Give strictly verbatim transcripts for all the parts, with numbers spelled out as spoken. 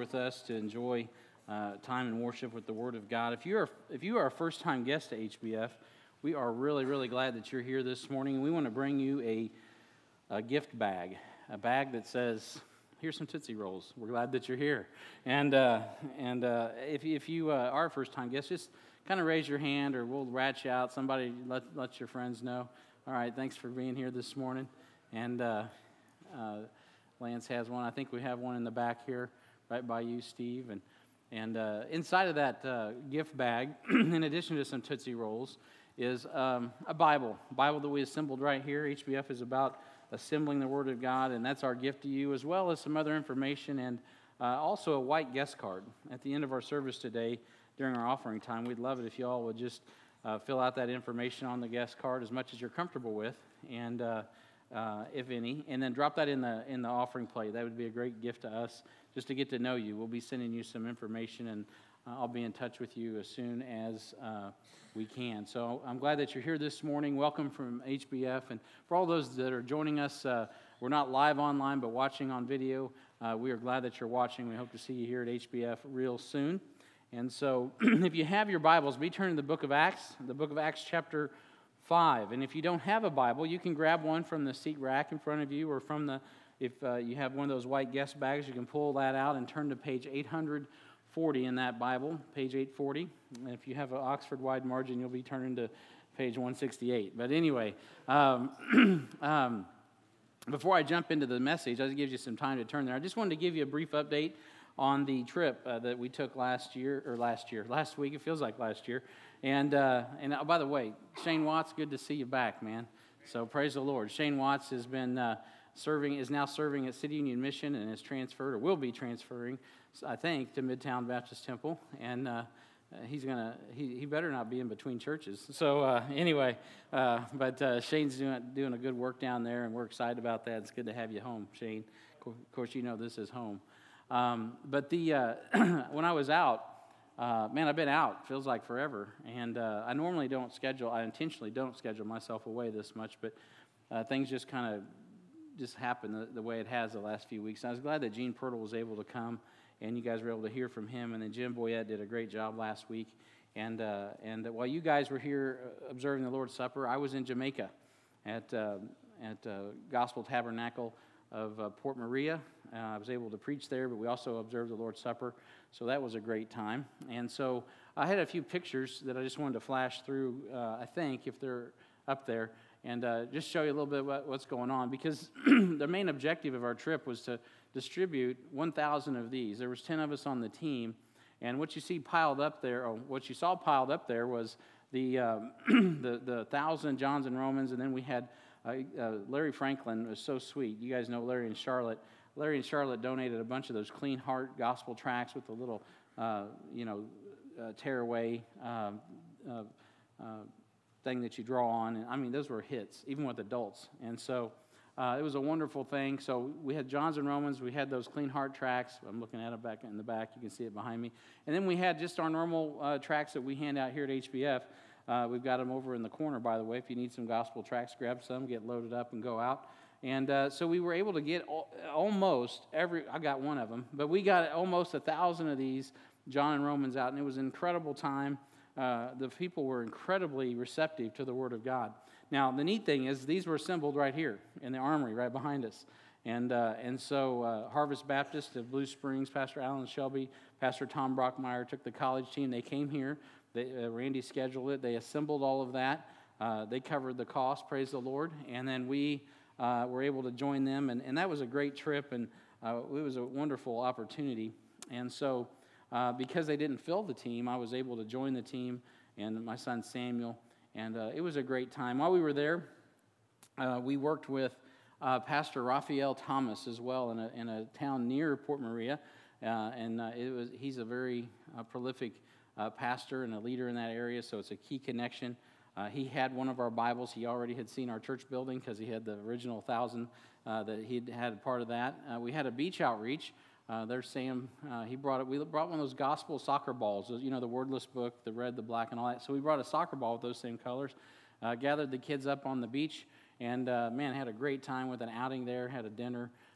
with us to enjoy uh, time in worship with the Word of God. If you're if you are a first-time guest to H B F, we are really, really glad that you're here this morning. We want to bring you a, a gift bag, a bag that says, here's some Tootsie Rolls. We're glad that you're here. And uh, and uh, if, if you uh, are a first-time guest, just kind of raise your hand or we'll rat you out. Somebody let, let your friends know. All right, thanks for being here this morning. And uh, uh, Lance has one. I think we have one in the back here, right by you, Steve. And and uh, inside of that uh, gift bag, in addition to some Tootsie Rolls, is um, a Bible. A Bible that we assembled right here. H B F is about assembling the Word of God, and that's our gift to you, as well as some other information and uh, also a white guest card. At the end of our service today, during our offering time, we'd love it if you all would just uh, fill out that information on the guest card as much as you're comfortable with, and uh, uh, if any, and then drop that in the in the offering plate. That would be a great gift to us, just to get to know you. We'll be sending you some information, and uh, I'll be in touch with you as soon as uh, we can. So I'm glad that you're here this morning. Welcome from H B F, and for all those that are joining us, uh, we're not live online, but watching on video. Uh, we are glad that you're watching. We hope to see you here at H B F real soon. And so, if you have your Bibles, be turning to the book of Acts, the book of Acts chapter five. And if you don't have a Bible, you can grab one from the seat rack in front of you, or from the, if uh, you have one of those white guest bags, you can pull that out and turn to page eight forty in that Bible, page eight forty. And if you have an Oxford wide margin, you'll be turning to page one sixty-eight. But anyway, um, um, before I jump into the message, I'll give you some time to turn there. I just wanted to give you a brief update on the trip uh, that we took last year, or last year, last week, it feels like last year. And, uh, and oh, by the way, Shane Watts, good to see you back, man. So praise the Lord. Shane Watts has been uh, serving, is now serving at City Union Mission and is transferred, or will be transferring, I think, to Midtown Baptist Temple. And uh, he's going to, he, he better not be in between churches. So uh, anyway, uh, but uh, Shane's doing, doing a good work down there, and we're excited about that. It's good to have you home, Shane. Of course, you know this is home. Um, but the uh, when I was out, uh, man, I've been out. Feels like forever. And uh, I normally don't schedule. I intentionally don't schedule myself away this much, but uh, things just kind of just happen the, the way it has the last few weeks. And I was glad that Gene Pirtle was able to come, and you guys were able to hear from him. And then Jim Boyette did a great job last week. And uh, and while you guys were here observing the Lord's Supper, I was in Jamaica at uh, at uh, Gospel Tabernacle of uh, Port Maria. Uh, I was able to preach there, but we also observed the Lord's Supper, so that was a great time. And so I had a few pictures that I just wanted to flash through, uh, I think, if they're up there, and uh, just show you a little bit about what's going on, because the main objective of our trip was to distribute one thousand of these. There was ten of us on the team, and what you see piled up there, or what you saw piled up there was the um, the, the one thousand Johns and Romans, and then we had Uh, uh, Larry Franklin was so sweet. You guys know Larry and Charlotte. Larry and Charlotte donated a bunch of those Clean Heart gospel tracts with the little, uh, you know, uh, tearaway uh, uh, uh, thing that you draw on. And I mean, those were hits, even with adults. And so uh, it was a wonderful thing. So we had Johns and Romans. We had those Clean Heart tracts. I'm looking at it back in the back. You can see it behind me. And then we had just our normal uh, tracts that we hand out here at H B F. Uh, we've got them over in the corner, by the way. If you need some gospel tracts, grab some, get loaded up, and go out. And uh, so we were able to get al- almost every, I got one of them, but we got almost a thousand of these John and Romans out, and it was an incredible time. Uh, the people were incredibly receptive to the Word of God. Now, the neat thing is these were assembled right here in the armory right behind us. And uh, and so uh, Harvest Baptist of Blue Springs, Pastor Alan Shelby, Pastor Tom Brockmeyer took the college team. They came here. They, uh, Randy scheduled it. They assembled all of that. Uh, they covered the cost, praise the Lord. And then we uh, were able to join them. And, and that was a great trip, and uh, it was a wonderful opportunity. And so uh, because they didn't fill the team, I was able to join the team, and my son Samuel. And uh, it was a great time. While we were there, uh, we worked with uh, Pastor Raphael Thomas as well in a, in a town near Port Maria. Uh, and uh, it was he's a very uh, prolific Uh, pastor and a leader in that area, so it's a key connection. Uh, he had one of our Bibles. He already had seen our church building because he had the original thousand uh, that he had part of that. Uh, we had a beach outreach. Uh, there's Sam. Uh, he brought it. We brought one of those gospel soccer balls. You know, the wordless book, the red, the black, and all that. So we brought a soccer ball with those same colors. Uh, gathered the kids up on the beach, and uh, man, had a great time with an outing there. Had a dinner.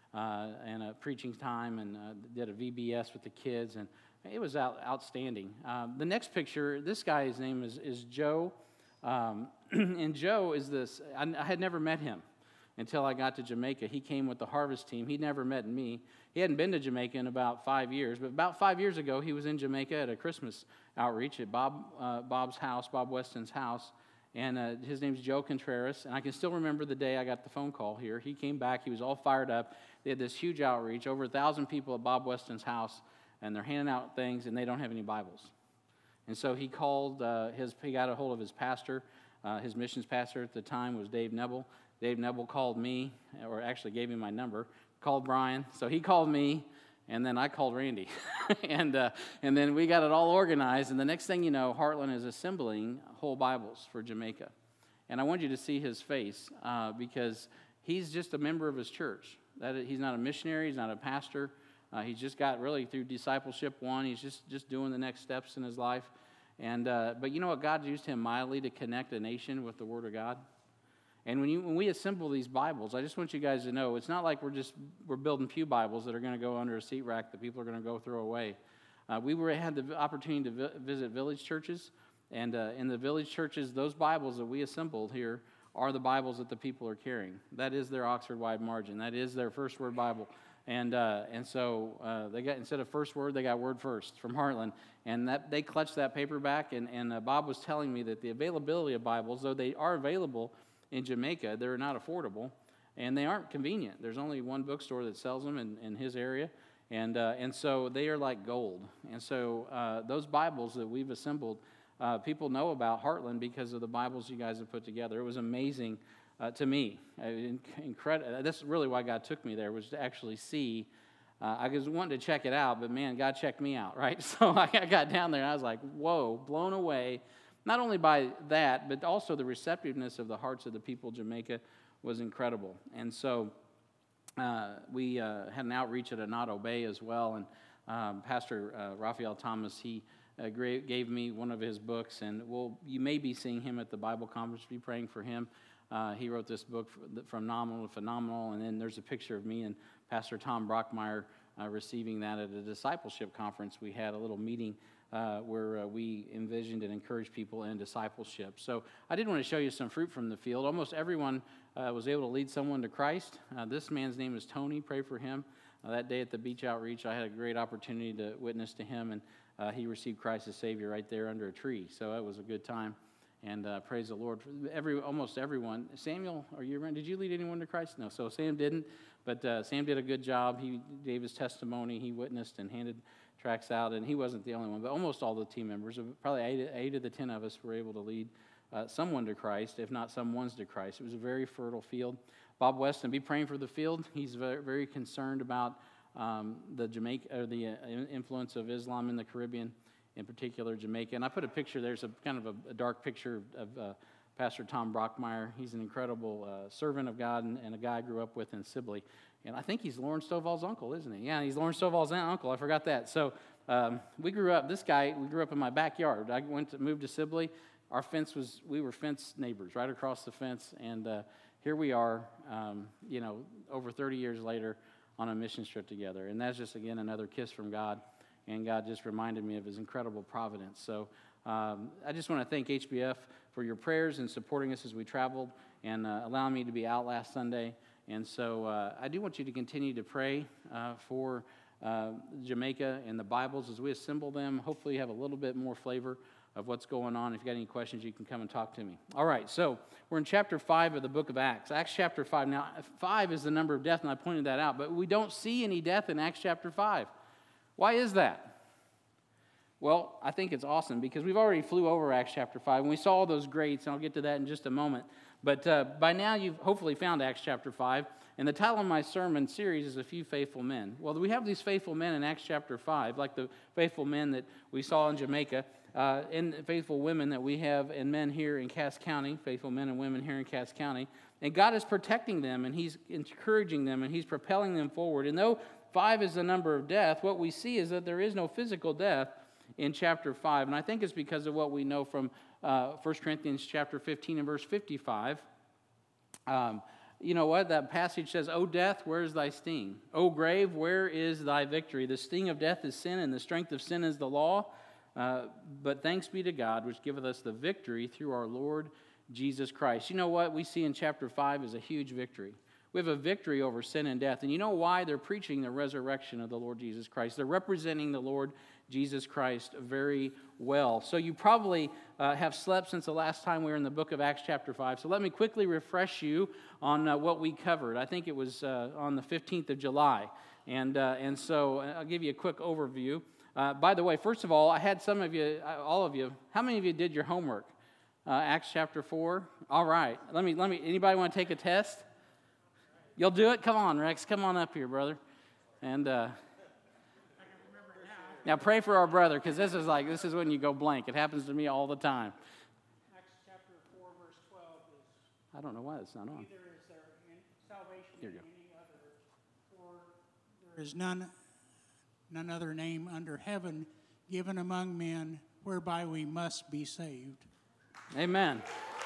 uh, and a preaching time, and uh, did a V B S with the kids, and it was out, outstanding. Uh, the next picture, this guy's name is, is Joe, um, and Joe is this, I, I had never met him until I got to Jamaica. He came with the harvest team. He'd never met me. He hadn't been to Jamaica in about five years, but about five years ago, he was in Jamaica at a Christmas outreach at Bob uh, Bob's house, Bob Weston's house, and uh, his name's Joe Contreras, and I can still remember the day I got the phone call here. He came back. He was all fired up. They had this huge outreach, over a thousand people at Bob Weston's house, and they're handing out things, and they don't have any Bibles. And so he called uh, his, he got a hold of his pastor. Uh, his missions pastor at the time was Dave Nebel. Dave Nebel called me, or actually gave me my number, called Brian. So he called me, and then I called Randy. and uh, and then we got it all organized, and the next thing you know, Heartland is assembling whole Bibles for Jamaica. And I want you to see his face, uh, because he's just a member of his church. That he's not a missionary, he's not a pastor. Uh, he's just got really through discipleship one, he's just, just doing the next steps in his life. And uh, but you know what? God used him mightily to connect a nation with the Word of God. And when you when we assemble these Bibles, I just want you guys to know, it's not like we're just we're building pew Bibles that are going to go under a seat rack that people are going to go throw away. Uh, we were had the opportunity to vi- visit village churches, and uh, in the village churches, those Bibles that we assembled here are the Bibles that the people are carrying. That is their Oxford Wide Margin. That is their First Word Bible. And uh, and so uh, they got, instead of first word, they got Word First from Heartland. And that they clutched that paperback, and, and uh, Bob was telling me that the availability of Bibles, though they are available in Jamaica, they're not affordable, and they aren't convenient. There's only one bookstore that sells them in, in his area, and uh, and so they are like gold. And so uh, those Bibles that we've assembled, uh, people know about Heartland because of the Bibles you guys have put together. It was amazing uh, to me. Incredible. That's really why God took me there, was to actually see. Uh, I was wanting to check it out, but man, God checked me out, right? So I got down there, and I was like, whoa, blown away. Not only by that, but also the receptiveness of the hearts of the people of Jamaica was incredible. And so uh, we uh, had an outreach at Anato Bay as well, and um, Pastor uh, Raphael Thomas, he uh, gave me one of his books, and we'll, you may be seeing him at the Bible conference. Be praying for him. Uh, he wrote this book, From Nominal to Phenomenal, and then there's a picture of me and Pastor Tom Brockmeyer uh, receiving that at a discipleship conference. We had a little meeting uh, where uh, we envisioned and encouraged people in discipleship. So I did want to show you some fruit from the field. Almost everyone uh, was able to lead someone to Christ. Uh, this man's name is Tony. Pray for him. Uh, that day at the beach outreach, I had a great opportunity to witness to him, and uh, he received Christ as Savior right there under a tree. So it was a good time. And uh, praise the Lord. Every almost everyone. Samuel, are you around? Did you lead anyone to Christ? No. So Sam didn't, but uh, Sam did a good job. He gave his testimony. He witnessed and handed tracts out, and he wasn't the only one. But almost all the team members, probably eight, eight of the ten of us, were able to lead uh, someone to Christ, if not someone's to Christ. It was a very fertile field. Bob Weston, be praying for the field. He's very, very concerned about um, the Jamaica or the uh, influence of Islam in the Caribbean, in particular Jamaica. And I put a picture, there's a kind of a, a dark picture of uh, Pastor Tom Brockmeyer. He's an incredible uh, servant of God, and, and a guy I grew up with in Sibley. And I think he's Lauren Stovall's uncle, isn't he? Yeah, he's Lauren Stovall's uncle. I forgot that. So um, we grew up, this guy, we grew up in my backyard. I went to moved to Sibley. Our fence was, we were fence neighbors right across the fence. And uh, here we are, um, you know, over thirty years later on a mission trip together. And that's just, again, another kiss from God. And God just reminded me of his incredible providence. So um, I just want to thank H B F for your prayers and supporting us as we traveled, and uh, allowing me to be out last Sunday. And so uh, I do want you to continue to pray uh, for uh, Jamaica and the Bibles as we assemble them. Hopefully you have a little bit more flavor of what's going on. If you've got any questions, you can come and talk to me. All right, so we're in chapter five of the book of Acts. Acts chapter five. Now, five is the number of death, and I pointed that out. But we don't see any death in Acts chapter five. Why is that? Well, I think it's awesome because we've already flew over Acts chapter five, and we saw all those greats, and I'll get to that in just a moment. But uh, by now you've hopefully found Acts chapter five, and the title of my sermon series is A Few Faithful Men. Well, we have these faithful men in Acts chapter five, like the faithful men that we saw in Jamaica, uh, and faithful women that we have, and men here in Cass County, faithful men and women here in Cass County. And God is protecting them, and he's encouraging them, and he's propelling them forward. And though five is the number of death, what we see is that there is no physical death in chapter five. And I think it's because of what we know from uh, First Corinthians chapter fifteen and verse fifty-five. Um, you know what? That passage says, O death, where is thy sting? O grave, where is thy victory? The sting of death is sin, and the strength of sin is the law. Uh, but thanks be to God, which giveth us the victory through our Lord Jesus Christ. You know what we see in chapter five is a huge victory. We have a victory over sin and death. And you know why? They're preaching the resurrection of the Lord Jesus Christ. They're representing the Lord Jesus Christ very well. So you probably uh, have slept since the last time we were in the book of Acts chapter five. So let me quickly refresh you on uh, what we covered. I think it was uh, on the fifteenth of July. And, uh, and so I'll give you a quick overview. Uh, by the way, first of all, I had some of you, all of you, how many of you did your homework? Uh, Acts chapter four? All right. Let me, let me, anybody want to take a test? You'll do it? Come on, Rex. Come on up here, brother. And uh, now pray for our brother, because this is like, this is when you go blank. It happens to me all the time. Acts chapter four, verse twelve is, I don't know why it's not on. neither is there in salvation Here in you go. any other, for there is none, none other name under heaven given among men whereby we must be saved. Amen.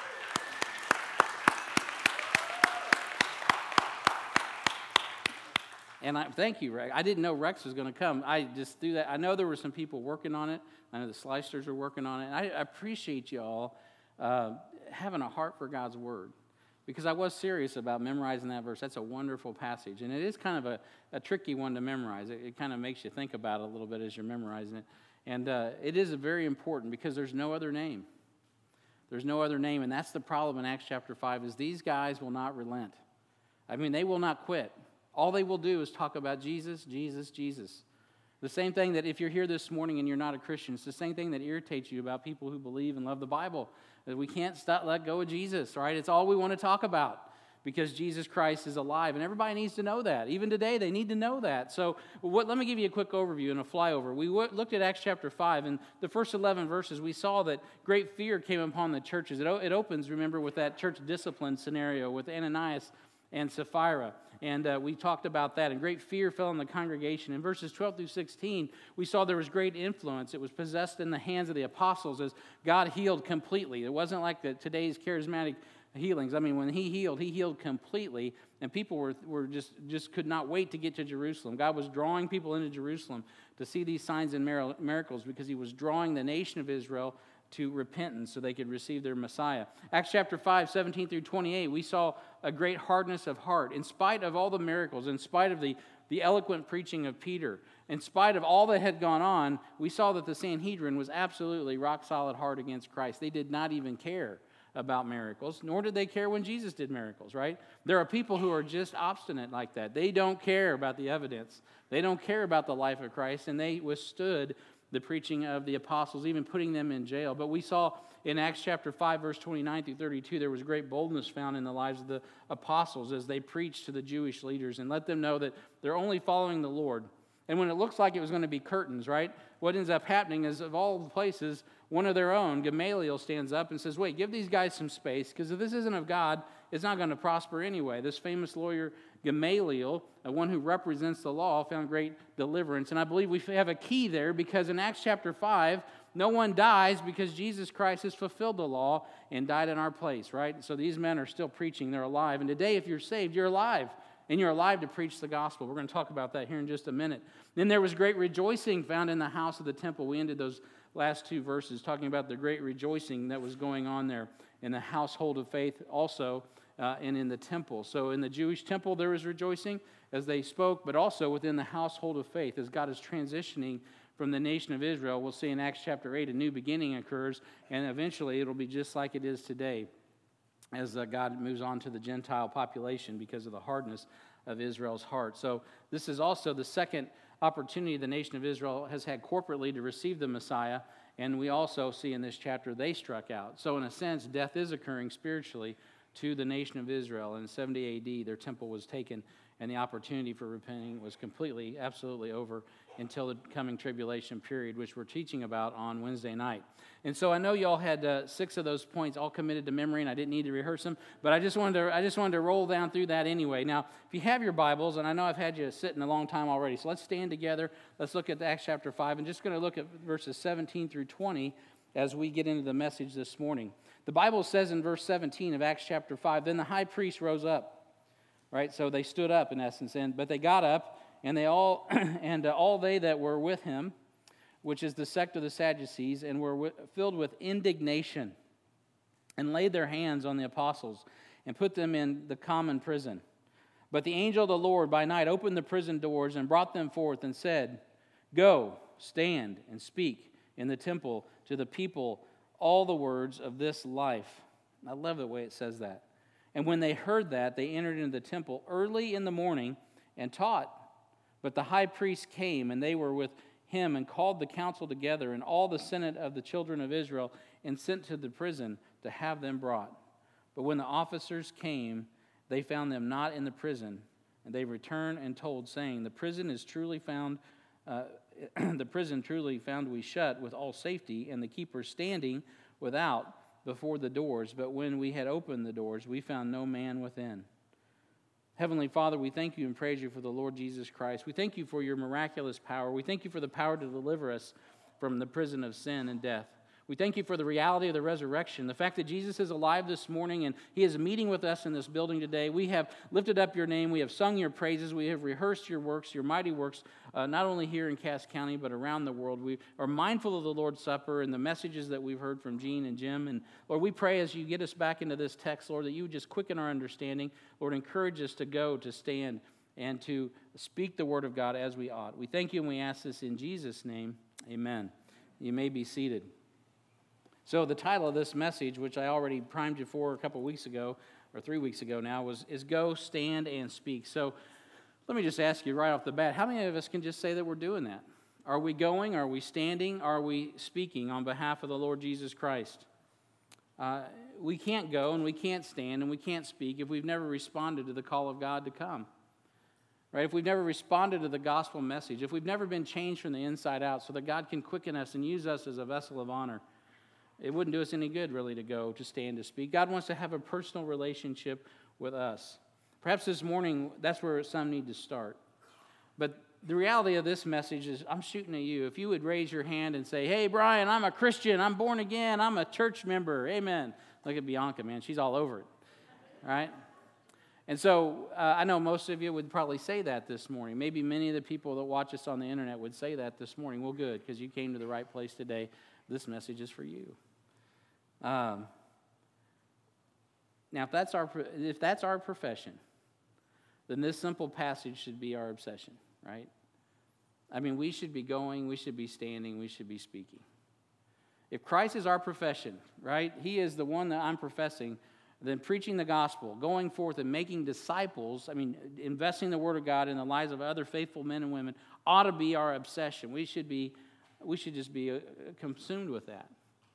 And I thank you, Rex. I didn't know Rex was going to come. I just threw that. I know there were some people working on it. I know the Slicers are working on it. And I appreciate you all uh, having a heart for God's word, because I was serious about memorizing that verse. That's a wonderful passage. And it is kind of a, a tricky one to memorize. It, it kind of makes you think about it a little bit as you're memorizing it. And uh, it is very important, because there's no other name. There's no other name. And that's the problem in Acts chapter five, is these guys will not relent. I mean, they will not quit. All they will do is talk about Jesus, Jesus, Jesus. The same thing that if you're here this morning and you're not a Christian, it's the same thing that irritates you about people who believe and love the Bible. That we can't stop, let go of Jesus, right? It's all we want to talk about, because Jesus Christ is alive. And everybody needs to know that. Even today, they need to know that. So what, let me give you a quick overview and a flyover. We w- looked at Acts chapter five, and the first eleven verses, we saw that great fear came upon the churches. It, o- it opens, remember, with that church discipline scenario with Ananias and Sapphira. And uh, we talked about that. And great fear fell on the congregation. In verses twelve through sixteen, we saw there was great influence. It was possessed in the hands of the apostles as God healed completely. It wasn't like the, today's charismatic healings. I mean, when he healed, he healed completely. And people were, were just, just could not wait to get to Jerusalem. God was drawing people into Jerusalem to see these signs and miracles, because he was drawing the nation of Israel to repentance so they could receive their Messiah. Acts chapter five, seventeen through twenty-eight, we saw a great hardness of heart. In spite of all the miracles, in spite of the, the eloquent preaching of Peter, in spite of all that had gone on, we saw that the Sanhedrin was absolutely rock solid hard against Christ. They did not even care about miracles, nor did they care when Jesus did miracles, right? There are people who are just obstinate like that. They don't care about the evidence. They don't care about the life of Christ, and they withstood the preaching of the apostles, even putting them in jail. But we saw in Acts chapter five, verse twenty-nine through thirty-two, there was great boldness found in the lives of the apostles as they preached to the Jewish leaders and let them know that they're only following the Lord. And when it looks like it was going to be curtains, right, what ends up happening is, of all the places, one of their own, Gamaliel, stands up and says, wait, give these guys some space, because if this isn't of God, it's not going to prosper anyway. This famous lawyer, Gamaliel, the one who represents the law, found great deliverance. And I believe we have a key there, because in Acts chapter five, no one dies because Jesus Christ has fulfilled the law and died in our place, right? So these men are still preaching. They're alive. And today, if you're saved, you're alive. And you're alive to preach the gospel. We're going to talk about that here in just a minute. Then there was great rejoicing found in the house of the temple. We ended those last two verses talking about the great rejoicing that was going on there in the household of faith also, uh, and in the temple. So in the Jewish temple there was rejoicing as they spoke, but also within the household of faith as God is transitioning from the nation of Israel. We'll see in Acts chapter eight a new beginning occurs, and eventually it'll be just like it is today, as uh, God moves on to the Gentile population because of the hardness of Israel's heart. So this is also the second opportunity the nation of Israel has had corporately to receive the Messiah, and we also see in this chapter they struck out. So in a sense, death is occurring spiritually to the nation of Israel. In seventy A D, their temple was taken, and the opportunity for repenting was completely, absolutely over until the coming tribulation period, which we're teaching about on Wednesday night. And so I know y'all had uh, six of those points all committed to memory, and I didn't need to rehearse them, but I just wanted to I just wanted to roll down through that anyway. Now, if you have your Bibles, and I know I've had you sitting a long time already, so let's stand together. Let's look at Acts chapter five, and just going to look at verses seventeen through twenty as we get into the message this morning. The Bible says in verse seventeen of Acts chapter five, then the high priest rose up right? So they stood up in essence, and but they got up, and they all and uh, all they that were with him, which is the sect of the Sadducees, and were w- filled with indignation, and laid their hands on the apostles, and put them in the common prison. But the angel of the Lord by night opened the prison doors and brought them forth, and said, Go, stand, and speak in the temple to the people all the words of this life. I love the way it says that. And when they heard that, they entered into the temple early in the morning and taught. But the high priest came, and they were with him, and called the council together, and all the senate of the children of Israel, and sent to the prison to have them brought. But when the officers came, they found them not in the prison, and they returned and told, saying, The prison is truly found, uh, the prison truly found we shut with all safety, and the keepers standing without before the doors. But when we had opened the doors, we found no man within. Heavenly Father, we thank you and praise you for the Lord Jesus Christ. We thank you for your miraculous power. We thank you for the power to deliver us from the prison of sin and death. We thank you for the reality of the resurrection, the fact that Jesus is alive this morning and he is meeting with us in this building today. We have lifted up your name. We have sung your praises. We have rehearsed your works, your mighty works, uh, not only here in Cass County, but around the world. We are mindful of the Lord's Supper and the messages that we've heard from Gene and Jim. And Lord, we pray as you get us back into this text, Lord, that you would just quicken our understanding. Lord, encourage us to go, to stand, and to speak the word of God as we ought. We thank you and we ask this in Jesus' name. Amen. You may be seated. So the title of this message, which I already primed you for a couple weeks ago, or three weeks ago now, was is Go, Stand, and Speak. So let me just ask you right off the bat, how many of us can just say that we're doing that? Are we going? Are we standing? Are we speaking on behalf of the Lord Jesus Christ? Uh, we can't go and we can't stand and we can't speak if we've never responded to the call of God to come. Right? If we've never responded to the gospel message, if we've never been changed from the inside out so that God can quicken us and use us as a vessel of honor, it wouldn't do us any good, really, to go, to stand, to speak. God wants to have a personal relationship with us. Perhaps this morning, that's where some need to start. But the reality of this message is, I'm shooting at you. If you would raise your hand and say, Hey, Brian, I'm a Christian. I'm born again. I'm a church member. Amen. Look at Bianca, man. She's all over it. Right? And so uh, I know most of you would probably say that this morning. Maybe many of the people that watch us on the internet would say that this morning. Well, good, because you came to the right place today. This message is for you. Um, now, if that's our if that's our profession, then this simple passage should be our obsession, right? I mean, we should be going, we should be standing, we should be speaking. If Christ is our profession, right, he is the one that I'm professing, then preaching the gospel, going forth and making disciples, I mean, investing the word of God in the lives of other faithful men and women ought to be our obsession. We should be, we should just be uh, consumed with that,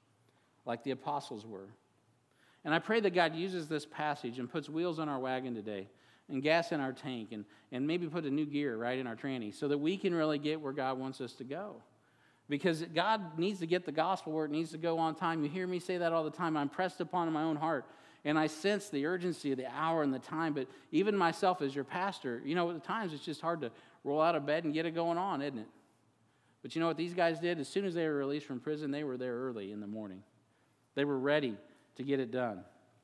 like the apostles were. And I pray that God uses this passage and puts wheels on our wagon today and gas in our tank and, and maybe put a new gear right in our tranny so that we can really get where God wants us to go. Because God needs to get the gospel where it needs to go on time. You hear me say that all the time. I'm pressed upon in my own heart. And I sense the urgency of the hour and the time. But even myself as your pastor, you know, at times it's just hard to roll out of bed and get it going on, isn't it? But you know what these guys did? As soon as they were released from prison, they were there early in the morning. They were ready to get it done.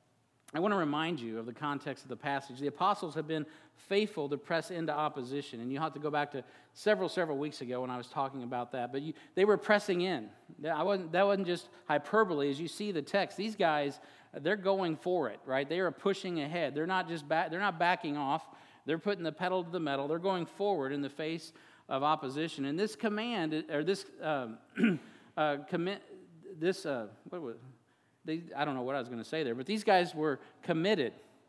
I want to remind you of the context of the passage. The apostles have been faithful to press into opposition. And you have to go back to several, several weeks ago when I was talking about that. But you, they were pressing in. I wasn't, that wasn't just hyperbole. As you see the text, these guys, they're going for it, right? They are pushing ahead. They're not just back, they're not backing off. They're putting the pedal to the metal. They're going forward in the face of opposition. And this command, or this um, uh, commit, this uh, what was they? I don't know what I was going to say there, but these guys were committed,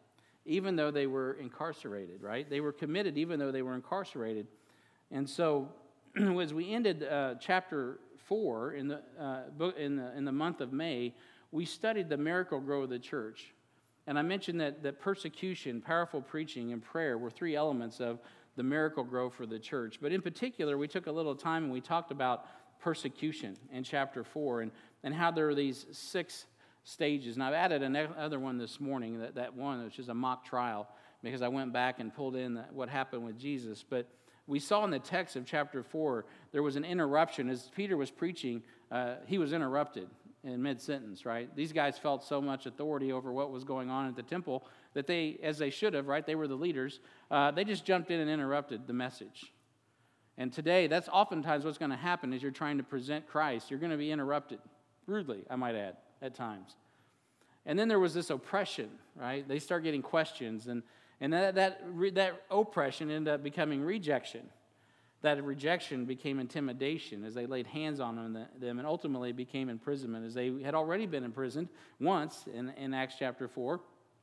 even though they were incarcerated. Right? They were committed, even though they were incarcerated. And so, as we ended uh, chapter four in the uh, book in the in the month of May, we studied the miracle grow of the church. And I mentioned that, that persecution, powerful preaching, and prayer were three elements of the miracle grow for the church. But in particular, we took a little time and we talked about persecution in chapter four and, and how there are these six stages. And I've added another one this morning, that, that one, which is a mock trial, because I went back and pulled in that, what happened with Jesus. But we saw in the text of chapter four, there was an interruption. As Peter was preaching, uh, he was interrupted. in mid-sentence, right? These guys felt so much authority over what was going on at the temple that they, as they should have, right? They were the leaders. Uh, they just jumped in and interrupted the message. And today, that's oftentimes what's going to happen as you're trying to present Christ. You're going to be interrupted, rudely, I might add, at times. And then there was this oppression, right? They start getting questions, and, and that, that, that oppression ended up becoming rejection. That rejection became intimidation as they laid hands on them, them and ultimately became imprisonment, as they had already been imprisoned once in, in Acts chapter four.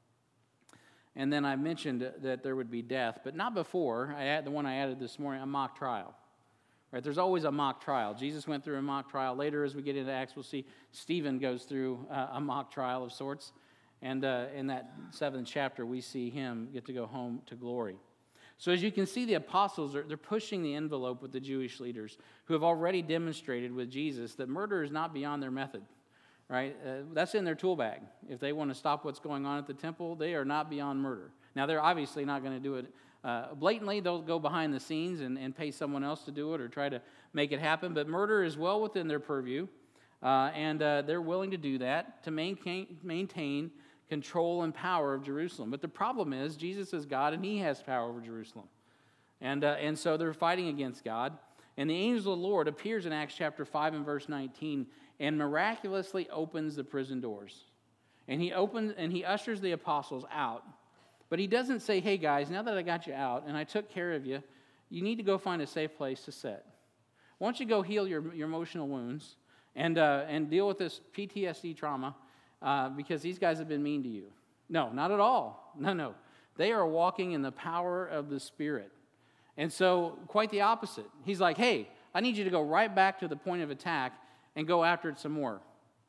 And then I mentioned that there would be death, but not before. I add, the one I added this morning, a mock trial. Right? There's always a mock trial. Jesus went through a mock trial. Later, as we get into Acts, we'll see Stephen goes through uh, a mock trial of sorts. And uh, in that seventh chapter, we see him get to go home to glory. So as you can see, the apostles, are, they're pushing the envelope with the Jewish leaders who have already demonstrated with Jesus that murder is not beyond their method. Right? Uh, that's in their tool bag. If they want to stop what's going on at the temple, they are not beyond murder. Now, they're obviously not going to do it uh, blatantly. They'll go behind the scenes and, and pay someone else to do it or try to make it happen. But murder is well within their purview, uh, and uh, they're willing to do that to maintain, maintain control and power of Jerusalem. But the problem is, Jesus is God, and he has power over Jerusalem. And, uh, and so they're fighting against God. And the angel of the Lord appears in Acts chapter five and verse nineteen and miraculously opens the prison doors. And he opens and he ushers the apostles out. But he doesn't say, hey guys, now that I got you out and I took care of you, you need to go find a safe place to sit. Why don't you go heal your, your emotional wounds and, uh, and deal with this P T S D trauma uh, because these guys have been mean to you. No, not at all. No, no. They are walking in the power of the Spirit. And so, quite the opposite. He's like, hey, I need you to go right back to the point of attack and go after it some more.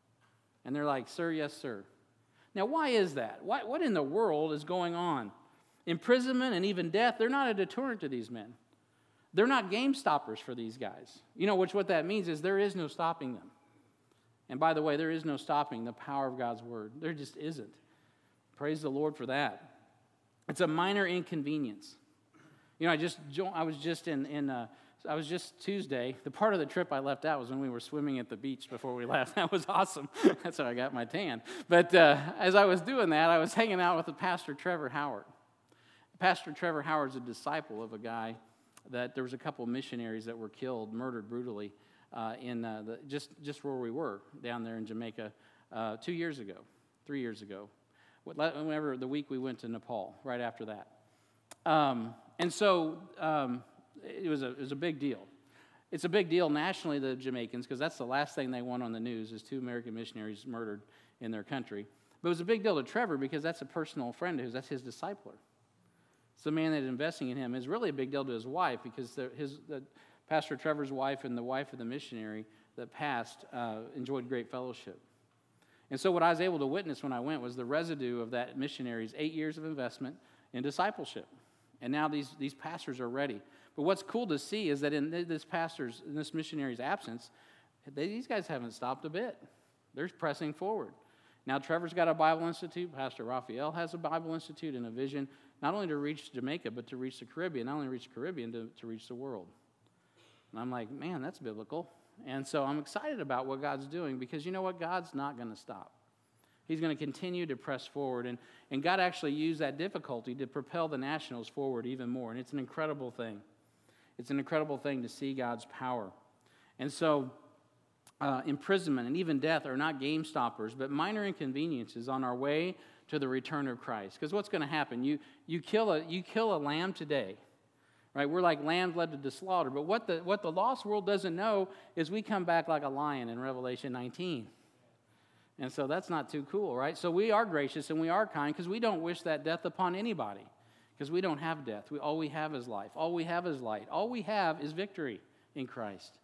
And they're like, sir, yes, sir. Now, why is that? Why, what in the world is going on? Imprisonment and even death, they're not a deterrent to these men. They're not game stoppers for these guys. You know, which what that means is there is no stopping them. And by the way, there is no stopping the power of God's word. There just isn't. Praise the Lord for that. It's a minor inconvenience. You know, I just I was just in in uh, I was just Tuesday. The part of the trip I left out was when we were swimming at the beach before we left. That was awesome. That's how I got my tan. But uh, as I was doing that, I was hanging out with the Pastor Trevor Howard. Pastor Trevor Howard's a disciple of a guy that there was a couple of missionaries that were killed, murdered brutally, uh, in uh, the, just just where we were down there in Jamaica uh, two years ago, three years ago. Whenever the week we went to Nepal, right after that. Um, and so um, it was a it was a big deal. It's a big deal nationally, the Jamaicans, because that's the last thing they want on the news is two American missionaries murdered in their country. But it was a big deal to Trevor because that's a personal friend of his. That's his discipler. It's the man that's investing in him. It's really a big deal to his wife because the, his the, Pastor Trevor's wife and the wife of the missionary that passed uh, enjoyed great fellowship. And so what I was able to witness when I went was the residue of that missionary's eight years of investment in discipleship. And now these, these pastors are ready. But what's cool to see is that in this pastor's, in this missionary's absence, they, these guys haven't stopped a bit. They're pressing forward. Now Trevor's got a Bible Institute. Pastor Raphael has a Bible Institute and a vision not only to reach Jamaica, but to reach the Caribbean. Not only reach the Caribbean, to, to reach the world. And I'm like, man, that's biblical. And so I'm excited about what God's doing because you know what? God's not going to stop. He's going to continue to press forward. And, and God actually used that difficulty to propel the Nationals forward even more. And it's an incredible thing. It's an incredible thing to see God's power. And so uh, imprisonment and even death are not game stoppers, but minor inconveniences on our way to the return of Christ. Because what's going to happen? You, you, kill a, you kill a lamb today. Right, we're like lambs led to the slaughter. But what the what the lost world doesn't know is we come back like a lion in Revelation nineteen. And so that's not too cool, right? So we are gracious and we are kind because we don't wish that death upon anybody. Because we don't have death. We, all we have is life. All we have is light. All we have is victory in Christ.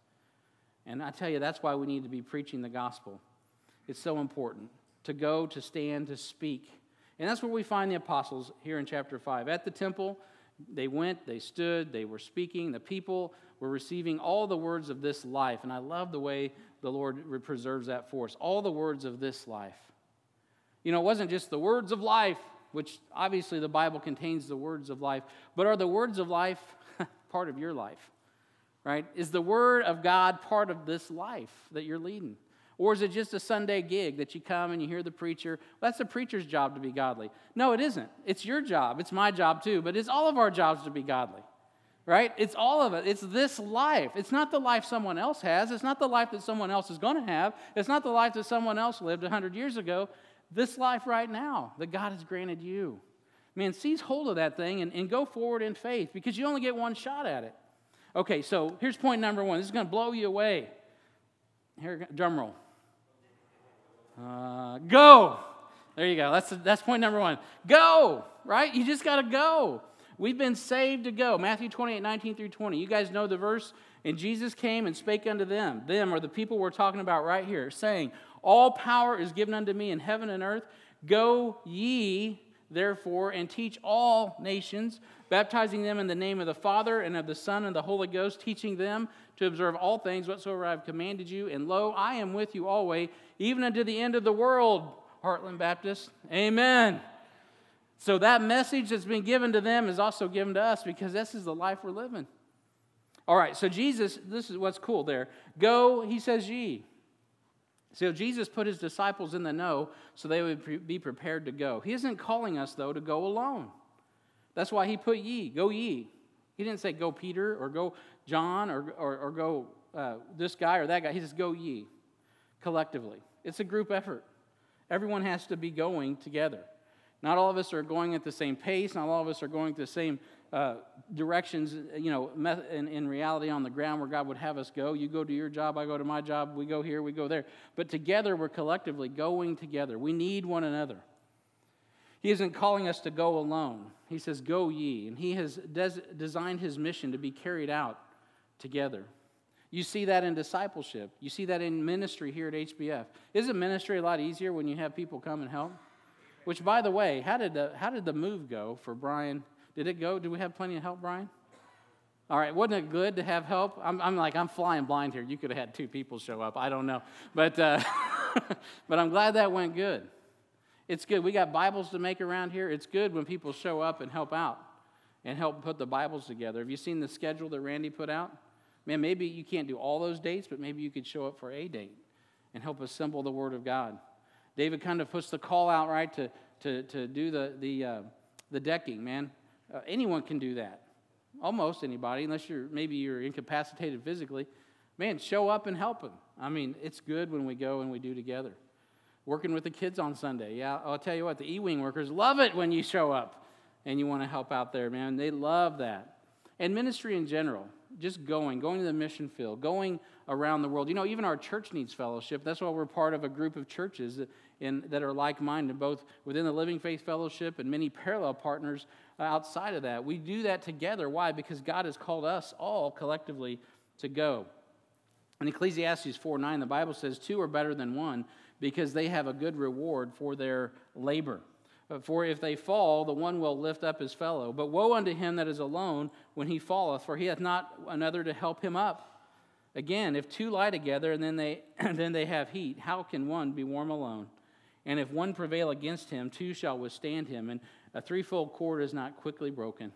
And I tell you, that's why we need to be preaching the gospel. It's so important to go, to stand, to speak. And that's where we find the apostles here in chapter five. At the temple, they went, they stood, they were speaking. The people were receiving all the words of this life. And I love the way the Lord preserves that for us. All the words of this life. You know, it wasn't just the words of life, which obviously the Bible contains the words of life, but are the words of life part of your life? Right? Is the word of God part of this life that you're leading? Or is it just a Sunday gig that you come and you hear the preacher? Well, that's the preacher's job to be godly. No, it isn't. It's your job. It's my job too. But it's all of our jobs to be godly, right? It's all of it. It's this life. It's not the life someone else has. It's not the life that someone else is going to have. It's not the life that someone else lived one hundred years ago. This life right now that God has granted you. Man, seize hold of that thing and, and go forward in faith because you only get one shot at it. Okay, so here's point number one. This is going to blow you away. Here, drum roll. Uh, go. There you go. That's that's point number one. Go, right? You just got to go. We've been saved to go. Matthew twenty-eight, nineteen through twenty. You guys know the verse. And Jesus came and spake unto them. Them are the people we're talking about right here, saying, all power is given unto me in heaven and earth. Go ye, therefore, and teach all nations, baptizing them in the name of the Father and of the Son and the Holy Ghost, teaching them to observe all things whatsoever I have commanded you. And lo, I am with you always, even unto the end of the world. Heartland Baptist, amen. So that message that's been given to them is also given to us because this is the life we're living. All right, so Jesus, this is what's cool there. Go, he says ye. So Jesus put his disciples in the know so they would pre- be prepared to go. He isn't calling us, though, to go alone. That's why he put ye, go ye. He didn't say go Peter or go John or, or, or go uh, this guy or that guy. He says go ye, collectively. It's a group effort. Everyone has to be going together. Not all of us are going at the same pace. Not all of us are going to the same uh, directions, you know, in, in reality on the ground where God would have us go. You go to your job, I go to my job, we go here, we go there. But together, we're collectively going together. We need one another. He isn't calling us to go alone. He says, go ye. And he has des- designed his mission to be carried out together. You see that in discipleship. You see that in ministry here at H B F. Isn't ministry a lot easier when you have people come and help? Which, by the way, how did the, how did the move go for Brian? Did it go? Did we have plenty of help, Brian? All right, wasn't it good to have help? I'm, I'm like, I'm flying blind here. You could have had two people show up. I don't know. But, uh, but I'm glad that went good. It's good. We got Bibles to make around here. It's good when people show up and help out and help put the Bibles together. Have you seen the schedule that Randy put out? Man, maybe you can't do all those dates, but maybe you could show up for a date and help assemble the Word of God. David kind of puts the call out, right, to to to do the the uh, the decking, man. Uh, anyone can do that. Almost anybody, unless you're maybe you're incapacitated physically. Man, show up and help them. I mean, it's good when we go and we do together. Working with the kids on Sunday. Yeah, I'll tell you what, the E-Wing workers love it when you show up and you want to help out there, man. They love that. And ministry in general, just going, going to the mission field, going around the world. You know, even our church needs fellowship. That's why we're part of a group of churches that, in, that are like-minded, both within the Living Faith Fellowship and many parallel partners outside of that. We do that together. Why? Because God has called us all collectively to go. In Ecclesiastes four nine, the Bible says, two are better than one because they have a good reward for their labor. For if they fall, the one will lift up his fellow. But woe unto him that is alone when he falleth, for he hath not another to help him up. Again, if two lie together and then they and then they have heat, how can one be warm alone? And if one prevail against him, two shall withstand him. And a threefold cord is not quickly broken.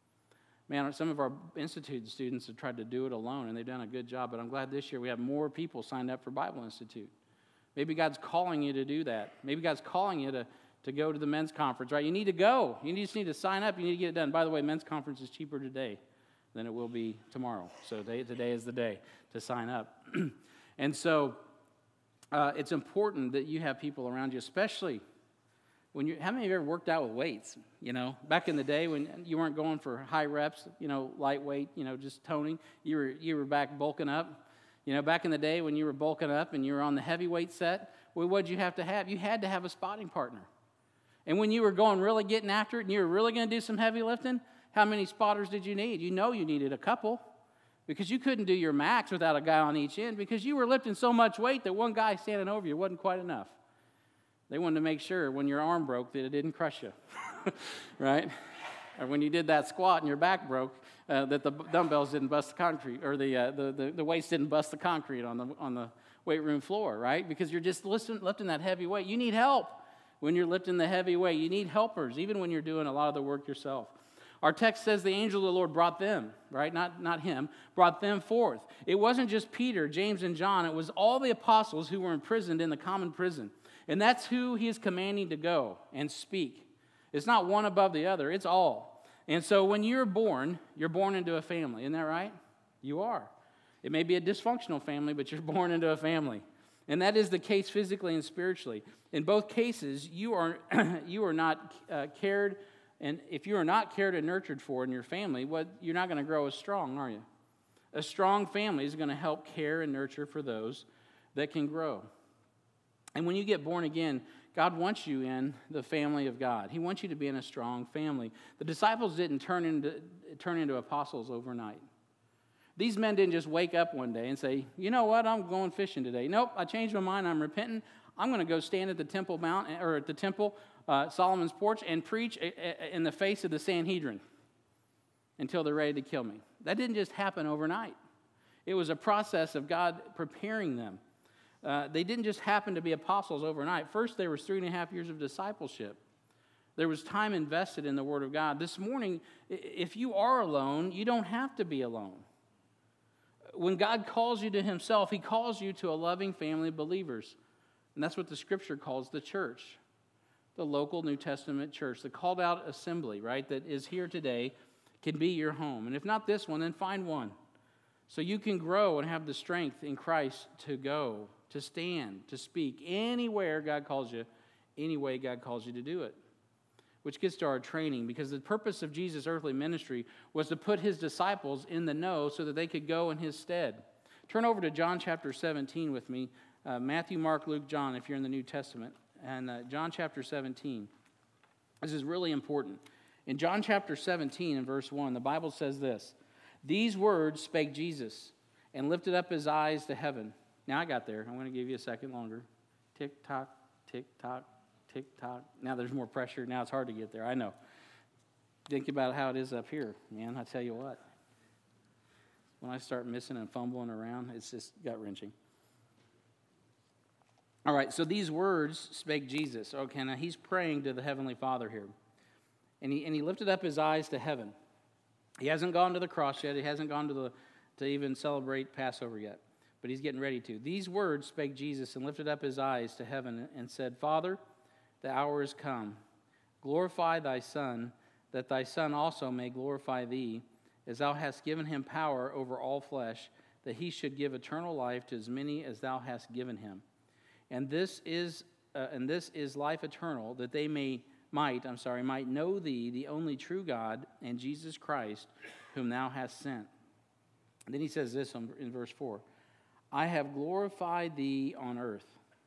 Man, some of our Institute students have tried to do it alone, and they've done a good job. But I'm glad this year we have more people signed up for Bible Institute. Maybe God's calling you to do that. Maybe God's calling you to, to go to the men's conference, right? You need to go. You just need to sign up. You need to get it done. By the way, men's conference is cheaper today than it will be tomorrow. So today, today is the day to sign up. And so uh, it's important that you have people around you, especially when you, how many of you ever worked out with weights? You know, back in the day when you weren't going for high reps, you know, lightweight, you know, just toning, you were you were back bulking up. You know, back in the day when you were bulking up and you were on the heavyweight set, well, what did you have to have? You had to have a spotting partner. And when you were going really getting after it and you were really going to do some heavy lifting, how many spotters did you need? You know you needed a couple because you couldn't do your max without a guy on each end because you were lifting so much weight that one guy standing over you wasn't quite enough. They wanted to make sure when your arm broke that it didn't crush you, right? Or when you did that squat and your back broke, uh, that the dumbbells didn't bust the concrete, or the, uh, the the the weights didn't bust the concrete on the on the weight room floor, right? Because you're just lifting, lifting that heavy weight. You need help when you're lifting the heavy weight. You need helpers, even when you're doing a lot of the work yourself. Our text says the angel of the Lord brought them, right? Not, not him, brought them forth. It wasn't just Peter, James, and John. It was all the apostles who were imprisoned in the common prison. And that's who he is commanding to go and speak. It's not one above the other. It's all. And so when you're born, you're born into a family. Isn't that right? You are. It may be a dysfunctional family, but you're born into a family. And that is the case physically and spiritually. In both cases, you are you are not uh, cared, and if you are not cared and nurtured for in your family, what you're not going to grow as strong, are you? A strong family is going to help care and nurture for those that can grow. And when you get born again, God wants you in the family of God. He wants you to be in a strong family. The disciples didn't turn into turn into apostles overnight. These men didn't just wake up one day and say, you know what, I'm going fishing today. Nope, I changed my mind, I'm repentant. I'm going to go stand at the Temple Mount, or at the temple, uh, Solomon's porch, and preach in the face of the Sanhedrin until they're ready to kill me. That didn't just happen overnight. It was a process of God preparing them. Uh, they didn't just happen to be apostles overnight. First, there was three and a half years of discipleship. There was time invested in the Word of God. This morning, if you are alone, you don't have to be alone. When God calls you to himself, he calls you to a loving family of believers. And that's what the Scripture calls the church, the local New Testament church, the called out assembly, right, that is here today can be your home. And if not this one, then find one. So you can grow and have the strength in Christ to go, to stand, to speak anywhere God calls you, any way God calls you to do it. Which gets to our training, because the purpose of Jesus' earthly ministry was to put his disciples in the know so that they could go in his stead. Turn over to John chapter seventeen with me. Uh, Matthew, Mark, Luke, John, if you're in the New Testament. And uh, John chapter seventeen. This is really important. In John chapter seventeen and verse one, the Bible says this: "These words spake Jesus, and lifted up his eyes to heaven." Now I got there. I'm going to give you a second longer. Tick tock, tick tock, tick tock. Now there's more pressure. Now it's hard to get there. I know. Think about how it is up here, man. I tell you what. When I start missing and fumbling around, it's just gut-wrenching. All right, so these words spake Jesus. Okay, now he's praying to the Heavenly Father here. And he, and he lifted up his eyes to heaven. He hasn't gone to the cross yet. He hasn't gone to the to even celebrate Passover yet. But he's getting ready to. These words spake Jesus and lifted up his eyes to heaven and said, "Father, the hour is come. Glorify thy Son, that thy Son also may glorify thee, as thou hast given him power over all flesh, that he should give eternal life to as many as thou hast given him. And this is uh, and this is life eternal, that they may might, I'm sorry, might know thee, the only true God, and Jesus Christ, whom thou hast sent." And then he says this in verse four: "I have glorified thee on earth.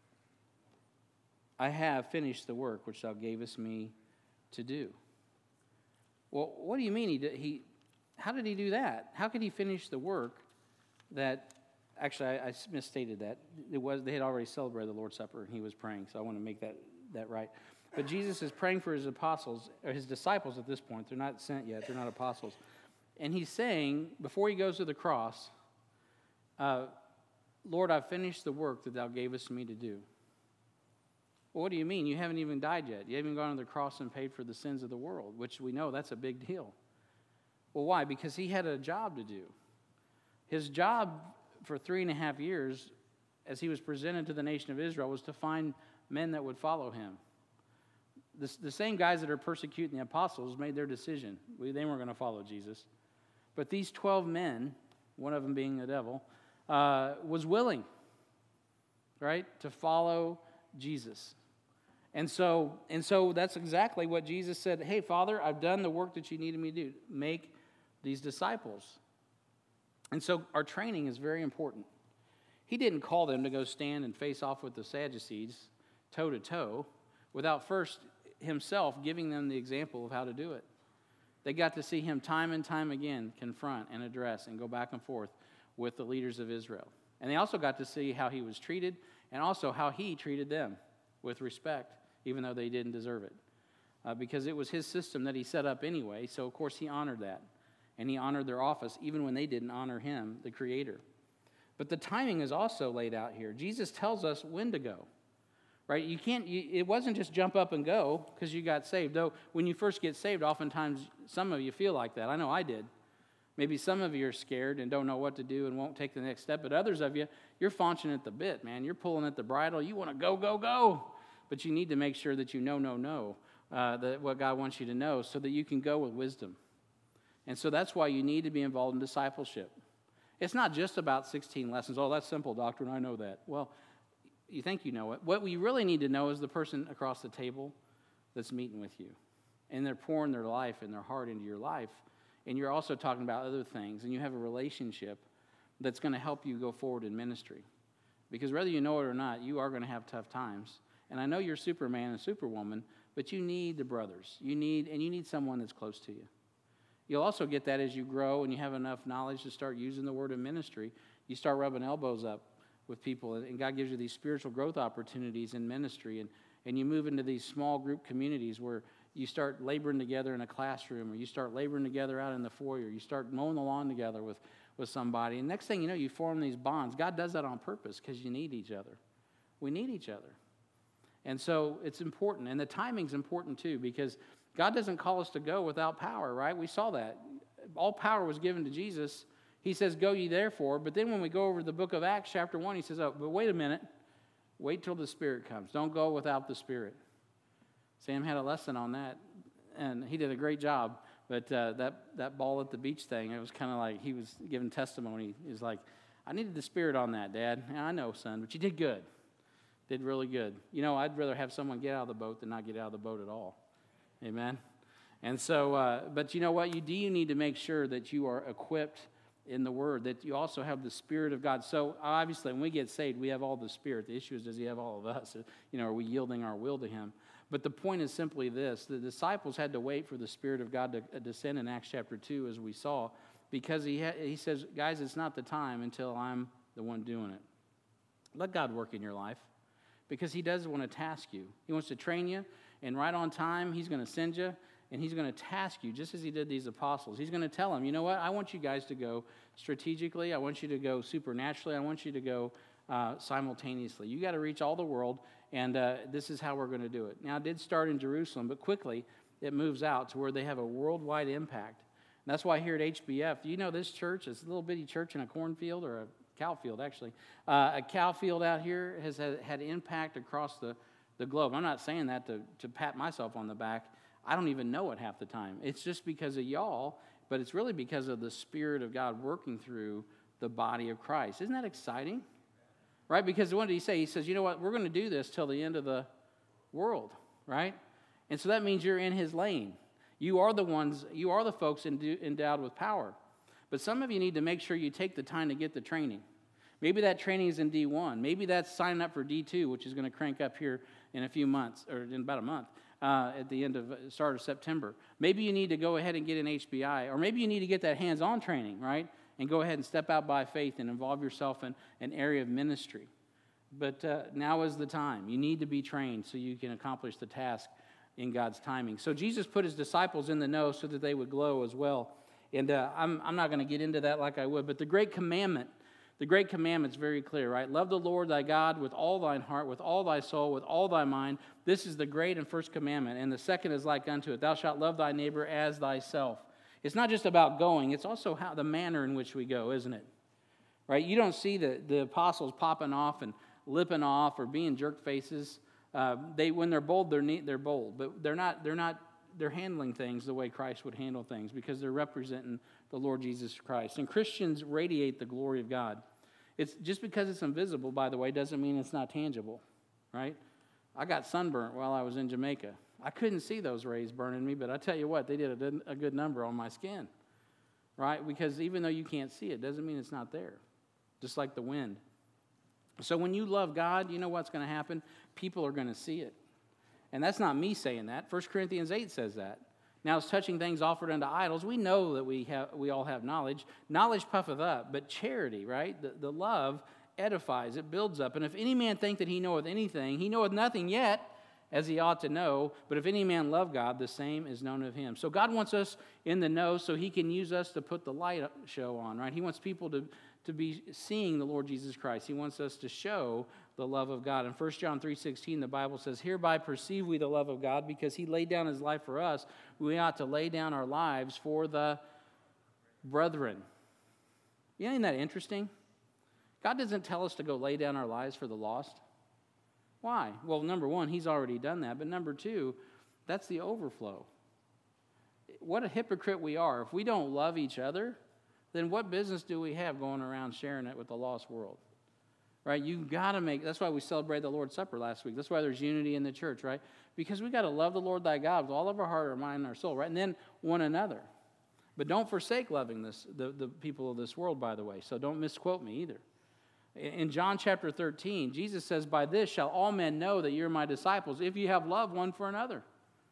I have finished the work which thou gavest me to do." Well, what do you mean he did, he how did he do that? How could he finish the work that actually I, I misstated that. It was they had already celebrated the Lord's Supper and he was praying, so I want to make that that right. But Jesus is praying for his apostles, or his disciples at this point. They're not sent yet. They're not apostles. And he's saying, before he goes to the cross, uh, "Lord, I've finished the work that thou gavest me to do." Well, what do you mean? You haven't even died yet. You haven't gone to the cross and paid for the sins of the world, which we know that's a big deal. Well, why? Because he had a job to do. His job for three and a half years, as he was presented to the nation of Israel, was to find men that would follow him. The, the same guys that are persecuting the apostles made their decision. We, they weren't going to follow Jesus. But these twelve men, one of them being the devil, uh, was willing, right, to follow Jesus. And so, and so that's exactly what Jesus said. "Hey, Father, I've done the work that you needed me to do. Make these disciples." And so our training is very important. He didn't call them to go stand and face off with the Sadducees toe to toe without first himself giving them the example of how to do it. They got to see him time and time again confront and address and go back and forth with the leaders of Israel. And they also got to see how he was treated and also how he treated them with respect, even though they didn't deserve it. Uh, because it was his system that he set up anyway, so of course he honored that. And he honored their office even when they didn't honor him, the Creator. But the timing is also laid out here. Jesus tells us when to go. right? You can't, you, it wasn't just jump up and go because you got saved. Though when you first get saved, oftentimes some of you feel like that. I know I did. Maybe some of you are scared and don't know what to do and won't take the next step. But others of you, you're faunching at the bit, man. You're pulling at the bridle. You want to go, go, go. But you need to make sure that you know, know, know uh, that what God wants you to know so that you can go with wisdom. And so that's why you need to be involved in discipleship. It's not just about sixteen lessons. Oh, that's simple doctrine. I know that. Well, you think you know it. What we really need to know is the person across the table that's meeting with you. And they're pouring their life and their heart into your life. And you're also talking about other things. And you have a relationship that's going to help you go forward in ministry. Because whether you know it or not, you are going to have tough times. And I know you're Superman and Superwoman, but you need the brothers. You need, and you need someone that's close to you. You'll also get that as you grow and you have enough knowledge to start using the word in ministry. You start rubbing elbows up with people, and God gives you these spiritual growth opportunities in ministry. And, and you move into these small group communities where you start laboring together in a classroom, or you start laboring together out in the foyer. You start mowing the lawn together with, with somebody. And next thing you know, you form these bonds. God does that on purpose because you need each other. We need each other. And so it's important. And the timing's important too, because God doesn't call us to go without power, right? We saw that. All power was given to Jesus. He says, go ye therefore. But then when we go over to the book of Acts chapter one, he says, oh, but wait a minute. Wait till the Spirit comes. Don't go without the Spirit. Sam had a lesson on that, and he did a great job. But uh, that, that ball at the beach thing, it was kind of like he was giving testimony. He was like, I needed the Spirit on that, Dad. Yeah, I know, son, but you did good. Did really good. You know, I'd rather have someone get out of the boat than not get out of the boat at all. Amen? And so, uh, but you know what? You do you need to make sure that you are equipped in the Word, that you also have the Spirit of God. So obviously, when we get saved, we have all the Spirit. The issue is, does He have all of us? You know, are we yielding our will to Him? But the point is simply this. The disciples had to wait for the Spirit of God to descend in Acts chapter two, as we saw, because he, ha- he says, guys, it's not the time until I'm the one doing it. Let God work in your life, because He does want to task you. He wants to train you, and right on time, He's going to send you, and He's going to task you, just as He did these apostles. He's going to tell them, you know what, I want you guys to go strategically. I want you to go supernaturally. I want you to go uh, simultaneously. You got to reach all the world, and uh, this is how we're going to do it. Now, it did start in Jerusalem, but quickly it moves out to where they have a worldwide impact. And that's why here at H B F, you know this church, this little bitty church in a cornfield, or a cow field, actually. Uh, a cow field out here has had, had impact across the, the globe. I'm not saying that to, to pat myself on the back. I don't even know it half the time. It's just because of y'all, but it's really because of the Spirit of God working through the body of Christ. Isn't that exciting? Right? Because what did He say? He says, you know what, we're going to do this till the end of the world, right? And so that means you're in His lane. You are the ones, you are the folks endowed with power. But some of you need to make sure you take the time to get the training. Maybe that training is in D one. Maybe that's signing up for D two, which is going to crank up here in a few months, or in about a month, uh, at the end of, start of September. Maybe you need to go ahead and get an H B I, or maybe you need to get that hands-on training, right? And go ahead and step out by faith and involve yourself in an area of ministry. But uh, now is the time. You need to be trained so you can accomplish the task in God's timing. So Jesus put His disciples in the know so that they would glow as well. And uh, I'm, I'm not going to get into that like I would, but the great commandment, the great commandment's very clear, right? Love the Lord thy God with all thine heart, with all thy soul, with all thy mind. This is the great and first commandment. And the second is like unto it. Thou shalt love thy neighbor as thyself. It's not just about going. It's also how the manner in which we go, isn't it? Right? You don't see the, the apostles popping off and lipping off or being jerk faces. Uh, they when they're bold, they're neat, they're bold, but they're not. They're not. They're handling things the way Christ would handle things, because they're representing the Lord Jesus Christ. And Christians radiate the glory of God. It's just because it's invisible, by the way, doesn't mean it's not tangible, right? I got sunburnt while I was in Jamaica. I couldn't see those rays burning me, but I tell you what, they did a, a good number on my skin, right? Because even though you can't see it, doesn't mean it's not there, just like the wind. So when you love God, you know what's going to happen? People are going to see it. And that's not me saying that. First Corinthians eight says that. Now, as touching things offered unto idols, we know that we have we all have knowledge. Knowledge puffeth up, but charity, right? The, the love edifies, it builds up. And if any man think that he knoweth anything, he knoweth nothing yet, as he ought to know. But if any man love God, the same is known of him. So God wants us in the know so He can use us to put the light show on, right? He wants people to, to be seeing the Lord Jesus Christ. He wants us to show the love of God. In First John three sixteen, the Bible says, "Hereby perceive we the love of God, because he laid down his life for us. We ought to lay down our lives for the brethren." Isn't that interesting? God doesn't tell us to go lay down our lives for the lost. Why? Well, number one, he's already done that. But number two, that's the overflow. What a hypocrite we are. If we don't love each other, then what business do we have going around sharing it with the lost world? Right? You got to make, that's why we celebrated the Lord's Supper last week. That's why there's unity in the church, right? Because we got to love the Lord thy God with all of our heart, our mind, and our soul, right? And then one another. But don't forsake loving this, the, the people of this world, by the way. So don't misquote me either. In John chapter thirteen, Jesus says, "By this shall all men know that you're my disciples, if you have love one for another."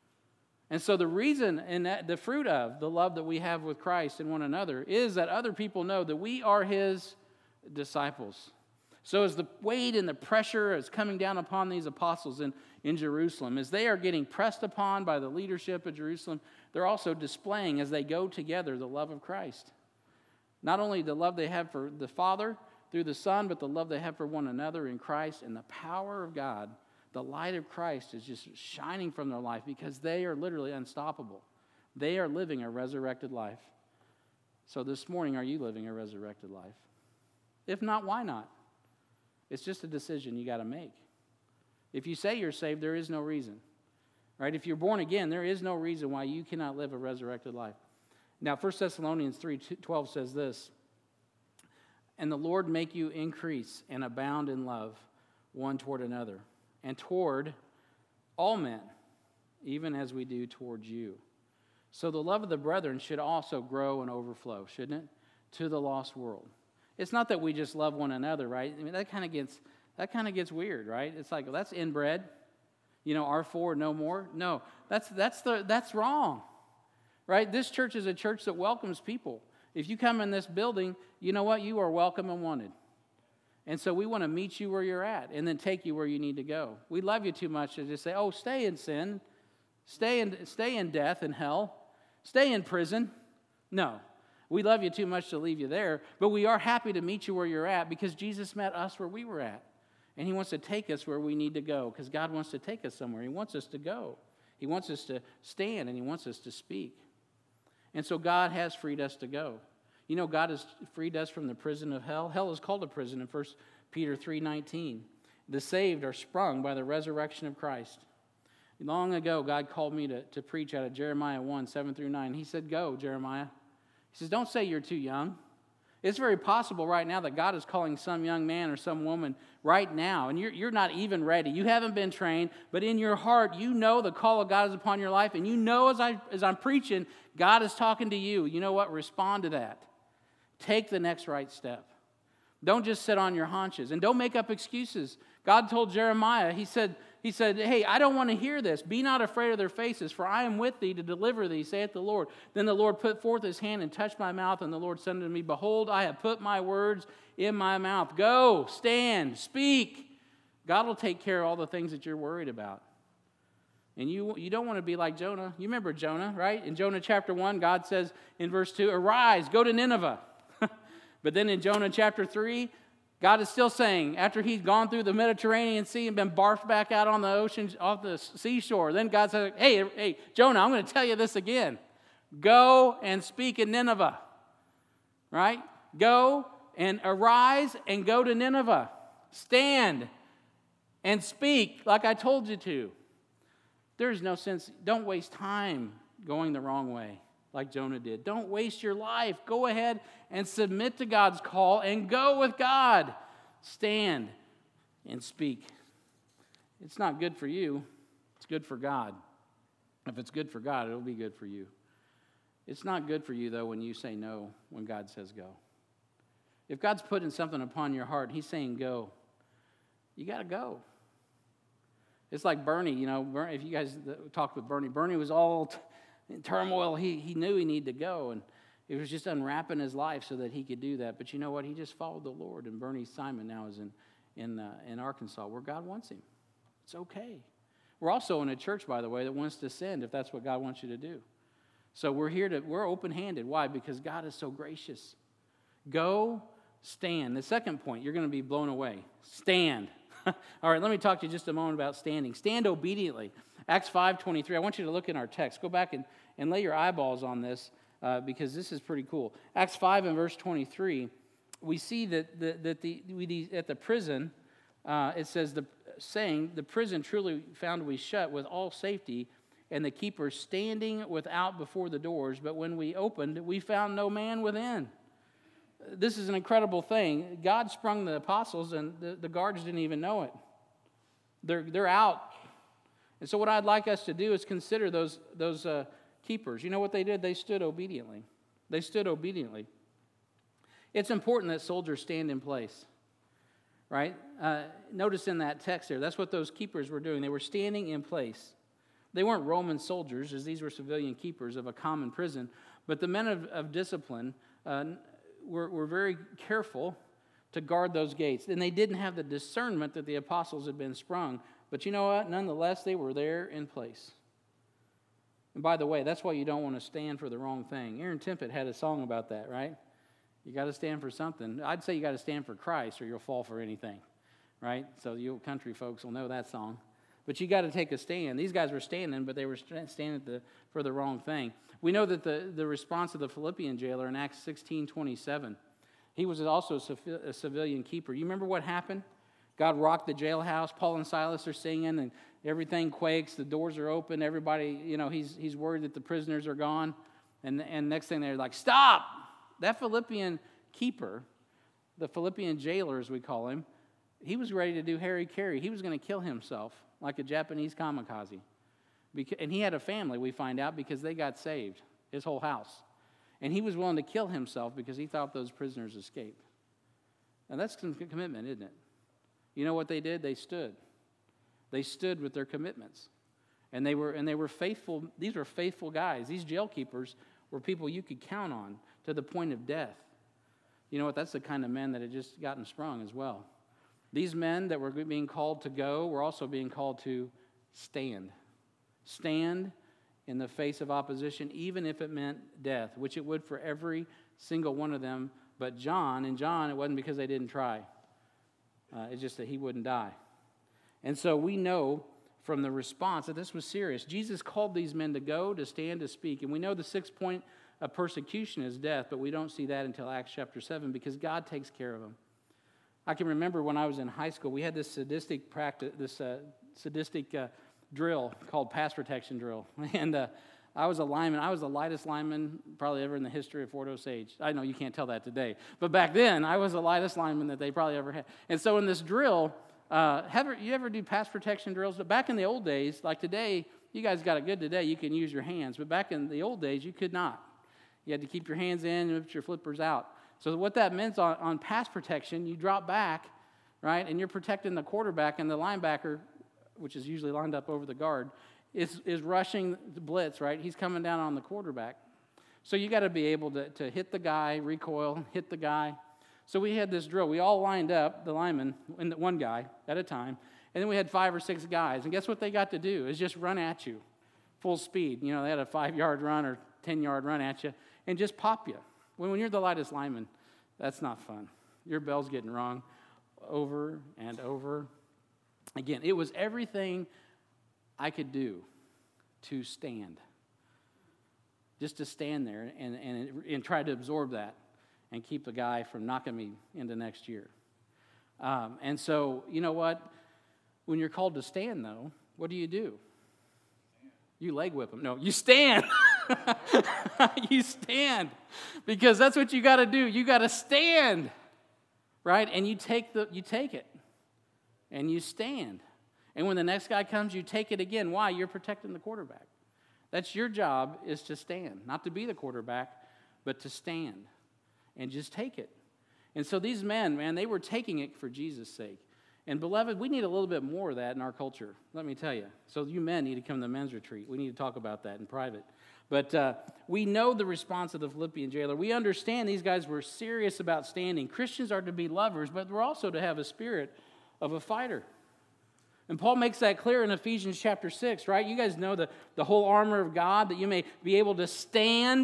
And so the reason and that the fruit of the love that we have with Christ and one another is that other people know that we are his disciples. So as the weight and the pressure is coming down upon these apostles in, in Jerusalem, as they are getting pressed upon by the leadership of Jerusalem, they're also displaying, as they go together, the love of Christ. Not only the love they have for the Father through the Son, but the love they have for one another in Christ, and the power of God. The light of Christ is just shining from their life because they are literally unstoppable. They are living a resurrected life. So this morning, are you living a resurrected life? If not, why not? It's just a decision you got to make. If you say you're saved, there is no reason. Right? If you're born again, there is no reason why you cannot live a resurrected life. Now, First Thessalonians three twelve says this, "And the Lord make you increase and abound in love one toward another, and toward all men, even as we do towards you." So the love of the brethren should also grow and overflow, shouldn't it? To the lost world. It's not that we just love one another, right? I mean, that kind of gets that kind of gets weird, right? It's like, well, that's inbred. You know, R four, no more. No, that's that's the that's wrong, right? This church is a church that welcomes people. If you come in this building, you know what? You are welcome and wanted. And so we want to meet you where you're at and then take you where you need to go. We love you too much to just say, oh, stay in sin, stay in, stay in death and hell, stay in prison. No, we love you too much to leave you there, but we are happy to meet you where you're at because Jesus met us where we were at. And he wants to take us where we need to go because God wants to take us somewhere. He wants us to go. He wants us to stand and he wants us to speak. And so God has freed us to go. You know, God has freed us from the prison of hell. Hell is called a prison in First Peter three nineteen. The saved are sprung by the resurrection of Christ. Long ago, God called me to, to preach out of Jeremiah one, seven through nine. He said, go, Jeremiah. He says, don't say you're too young. It's very possible right now that God is calling some young man or some woman right now, and you're, you're not even ready. You haven't been trained, but in your heart, you know the call of God is upon your life, and you know as, I, as I'm preaching, God is talking to you. You know what? Respond to that. Take the next right step. Don't just sit on your haunches, and don't make up excuses. God told Jeremiah, he said, he said, hey, I don't want to hear this. Be not afraid of their faces, for I am with thee to deliver thee, saith the Lord. Then the Lord put forth his hand and touched my mouth, and the Lord said unto me, behold, I have put my words in my mouth. Go, stand, speak. God will take care of all the things that you're worried about. And you, you don't want to be like Jonah. You remember Jonah, right? In Jonah chapter one, God says in verse two, arise, go to Nineveh. But then in Jonah chapter three, God is still saying, after he's gone through the Mediterranean Sea and been barfed back out on the ocean, off the seashore, then God says, hey, hey, Jonah, I'm going to tell you this again. Go and speak in Nineveh, right? Go and arise and go to Nineveh. Stand and speak like I told you to. There's no sense. Don't waste time going the wrong way like Jonah did. Don't waste your life. Go ahead and submit to God's call and go with God. Stand and speak. It's not good for you. It's good for God. If it's good for God, it'll be good for you. It's not good for you, though, when you say no when God says go. If God's putting something upon your heart, he's saying go. You got to go. It's like Bernie, you know, if you guys talked with Bernie, Bernie was all t- in turmoil. He, he knew he needed to go, and it was just unwrapping his life so that he could do that. But you know what? He just followed the Lord, and Bernie Simon now is in, in, uh, in Arkansas where God wants him. It's okay. We're also in a church, by the way, that wants to send if that's what God wants you to do. So we're here to, we're open-handed. Why? Because God is so gracious. Go, Stand. The second point, you're going to be blown away. Stand. All right, let me talk to you just a moment about standing. Stand obediently. Acts five twenty-three. I want you to look in our text. Go back and, and lay your eyeballs on this uh, because this is pretty cool. Acts five and verse twenty-three, we see that the, that the we, at the prison, uh, it says, the saying, the prison truly found we shut with all safety, and the keepers standing without before the doors. But when we opened, we found no man within. This is an incredible thing. God sprung the apostles, and the, the guards didn't even know it. They're, they're out. And so what I'd like us to do is consider those, those uh, keepers. You know what they did? They stood obediently. They stood obediently. It's important that soldiers stand in place, right? Uh, notice in that text there, that's what those keepers were doing. They were standing in place. They weren't Roman soldiers, as these were civilian keepers of a common prison, but the men of, of discipline uh, were, were very careful to guard those gates. And they didn't have the discernment that the apostles had been sprung. But you know what? Nonetheless, they were there in place. And by the way, that's why you don't want to stand for the wrong thing. Aaron Tippett had a song about that, right? You got to stand for something. I'd say you got to stand for Christ or you'll fall for anything, right? So you old country folks will know that song. But you got to take a stand. These guys were standing, but they were standing the, for the wrong thing. We know that the, the response of the Philippian jailer in Acts sixteen twenty-seven, he was also a civilian keeper. You remember what happened? God rocked the jailhouse. Paul and Silas are singing, and everything quakes. The doors are open. Everybody, you know, he's he's worried that the prisoners are gone. And, and next thing they're like, stop! That Philippian keeper, the Philippian jailer as we call him, he was ready to do Harry Carey. He was going to kill himself like a Japanese kamikaze. And he had a family, we find out, because they got saved, his whole house. And he was willing to kill himself because he thought those prisoners escaped. And that's some commitment, isn't it? You know what they did? They stood. They stood with their commitments. And they were and they were faithful. These were faithful guys. These jail keepers were people you could count on to the point of death. You know what? That's the kind of men that had just gotten sprung as well. These men that were being called to go were also being called to stand. Stand in the face of opposition, even if it meant death, which it would for every single one of them. But John, and John, it wasn't because they didn't try. Uh, it's just that he wouldn't die. And so we know from the response that this was serious. Jesus called these men to go, to stand, to speak. And we know the sixth point of persecution is death, but we don't see that until Acts chapter seven because God takes care of them. I can remember when I was in high school, we had this sadistic practice, this uh, sadistic uh, drill called pass protection drill. And uh, I was a lineman. I was the lightest lineman probably ever in the history of Fort Osage. I know you can't tell that today. But back then, I was the lightest lineman that they probably ever had. And so in this drill, uh, have you ever do pass protection drills? But back in the old days, like today, you guys got it good today. You can use your hands. But back in the old days, you could not. You had to keep your hands in and put your flippers out. So what that meant on, on pass protection, you drop back, right, and you're protecting the quarterback, and the linebacker, which is usually lined up over the guard, is, is rushing the blitz, right? He's coming down on the quarterback. So you got to be able to, to hit the guy, recoil, hit the guy. So we had this drill. We all lined up, the linemen, and one guy at a time, and then we had five or six guys. And guess what they got to do? Is just run at you, full speed. You know, they had a five-yard run or ten-yard run at you and just pop you. When, when you're the lightest lineman, that's not fun. Your bell's getting rung over and over. Again, it was everything I could do to stand. Just to stand there and, and, and try to absorb that and keep the guy from knocking me into next year. Um, and so, you know what? When you're called to stand, though, what do you do? You leg whip them. No, you stand. You stand. Because that's what you got to do. You got to stand. Right? And you take the you take it. And you stand. And when the next guy comes, you take it again. Why? You're protecting the quarterback. That's your job, is to stand. Not to be the quarterback, but to stand. And just take it. And so these men, man, they were taking it for Jesus' sake. And beloved, we need a little bit more of that in our culture, let me tell you. So you men need to come to the men's retreat. We need to talk about that in private. But uh, we know the response of the Philippian jailer. We understand these guys were serious about standing. Christians are to be lovers, but we're also to have a spirit of a fighter. And Paul makes that clear in Ephesians chapter six, right? You guys know the, the whole armor of God, that you may be able to stand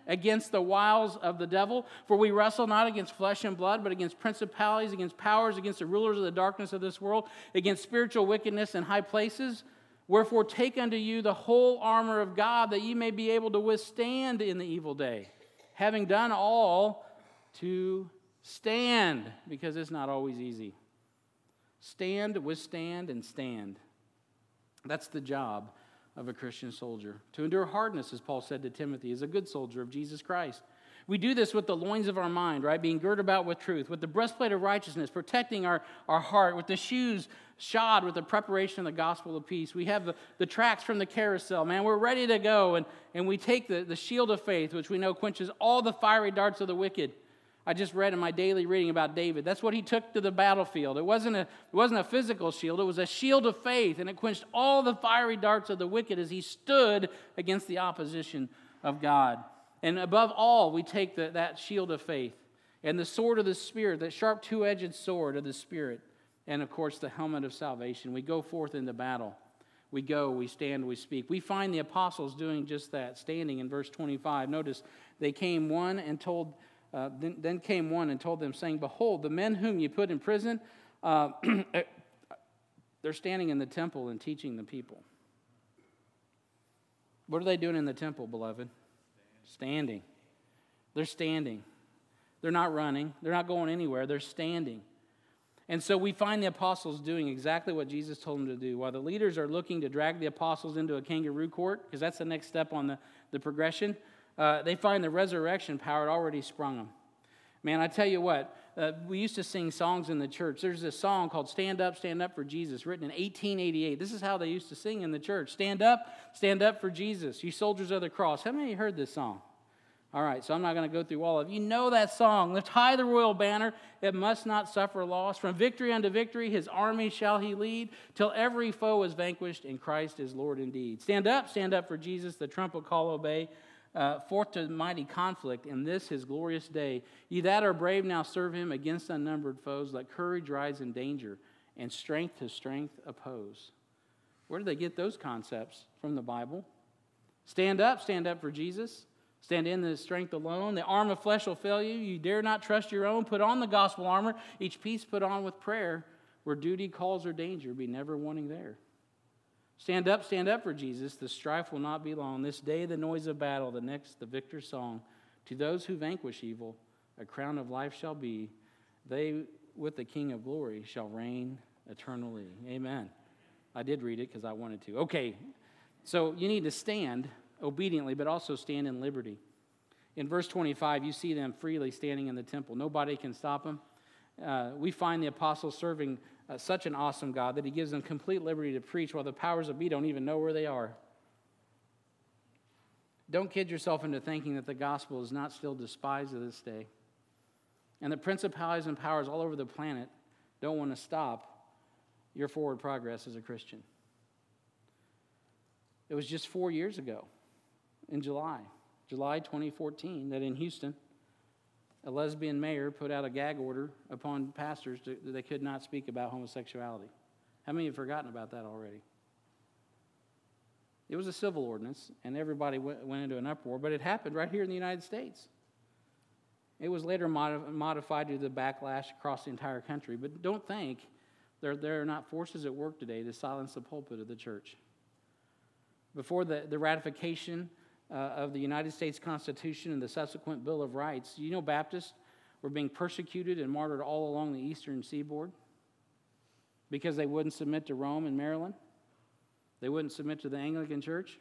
against the wiles of the devil. For we wrestle not against flesh and blood, but against principalities, against powers, against the rulers of the darkness of this world, against spiritual wickedness in high places. Wherefore take unto you the whole armor of God, that ye may be able to withstand in the evil day, having done all to stand, because it's not always easy. Stand, withstand, and stand. That's the job of a Christian soldier. To endure hardness, as Paul said to Timothy, is a good soldier of Jesus Christ. We do this with the loins of our mind, right? Being girded about with truth, with the breastplate of righteousness, protecting our, our heart, with the shoes shod with the preparation of the gospel of peace. We have the, the tracks from the carousel, man. We're ready to go, and, and we take the, the shield of faith, which we know quenches all the fiery darts of the wicked. I just read in my daily reading about David. That's what he took to the battlefield. It wasn't a, it wasn't a physical shield. It was a shield of faith, and it quenched all the fiery darts of the wicked as he stood against the opposition of God. And above all, we take the, that shield of faith and the sword of the Spirit, that sharp two-edged sword of the Spirit, and, of course, the helmet of salvation. We go forth into battle. We go, we stand, we speak. We find the apostles doing just that, standing in verse twenty-five. Notice, they came one and told... Uh, then, then came one and told them, saying, Behold, the men whom you put in prison, uh, they're standing in the temple and teaching the people. What are they doing in the temple, beloved? Standing. They're standing. They're not running. They're not going anywhere. They're standing. And so we find the apostles doing exactly what Jesus told them to do. While the leaders are looking to drag the apostles into a kangaroo court, because that's the next step on the, the progression, Uh, they find the resurrection power had already sprung them. Man, I tell you what, uh, we used to sing songs in the church. There's this song called Stand Up, Stand Up for Jesus, written in eighteen eighty-eight. This is how they used to sing in the church. Stand up, stand up for Jesus, you soldiers of the cross. How many of you heard this song? All right, so I'm not going to go through all of it. You know that song. Lift high the royal banner, it must not suffer loss. From victory unto victory, his army shall he lead, till every foe is vanquished, and Christ is Lord indeed. Stand up, stand up for Jesus, the trumpet call obey. Uh, forth to mighty conflict in this his glorious day. Ye that are brave now serve him against unnumbered foes. Let courage rise in danger, and strength to strength oppose. Where do they get those concepts? From the Bible. Stand up, stand up for Jesus. Stand in the strength alone. The arm of flesh will fail you. You dare not trust your own. Put on the gospel armor, each piece put on with prayer. Where duty calls or danger, be never wanting there. Stand up, stand up for Jesus. The strife will not be long. This day the noise of battle, the next the victor's song. To those who vanquish evil, a crown of life shall be. They with the King of glory shall reign eternally. Amen. I did read it because I wanted to. Okay, so you need to stand obediently, but also stand in liberty. In verse twenty-five, you see them freely standing in the temple. Nobody can stop them. Uh, we find the apostles serving uh, such an awesome God that he gives them complete liberty to preach while the powers of be don't even know where they are. Don't kid yourself into thinking that the gospel is not still despised to this day. And the principalities and powers all over the planet don't want to stop your forward progress as a Christian. It was just four years ago, in July, July twenty fourteen, that in Houston, a lesbian mayor put out a gag order upon pastors to, that they could not speak about homosexuality. How many have forgotten about that already? It was a civil ordinance, and everybody went, went into an uproar, but it happened right here in the United States. It was later mod- modified due to the backlash across the entire country, but don't think there, there are not forces at work today to silence the pulpit of the church. Before the, the ratification Uh, of the United States Constitution and the subsequent Bill of Rights, you know Baptists were being persecuted and martyred all along the eastern seaboard because they wouldn't submit to Rome and Maryland. They wouldn't submit to the Anglican Church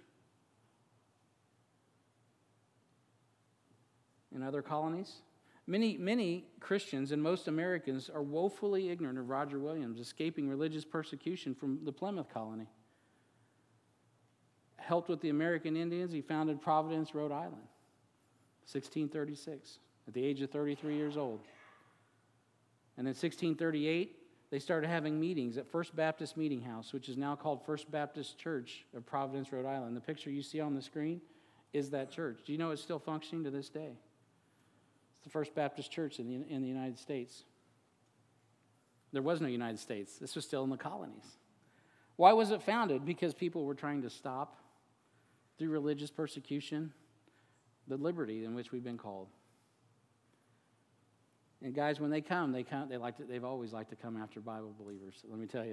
in other colonies. Many, many Christians and most Americans are woefully ignorant of Roger Williams escaping religious persecution from the Plymouth colony. Helped with the American Indians, he founded Providence, Rhode Island, sixteen thirty-six, at the age of thirty-three years old. And in sixteen thirty-eight, they started having meetings at First Baptist Meeting House, which is now called First Baptist Church of Providence, Rhode Island. The picture you see on the screen is that church. Do you know it's still functioning to this day? It's the First Baptist Church in the, in the United States. There was no United States. This was still in the colonies. Why was it founded? Because people were trying to stop, through religious persecution, the liberty in which we've been called. And guys, when they come, they come. They like to, they've always liked to come after Bible believers. Let me tell you.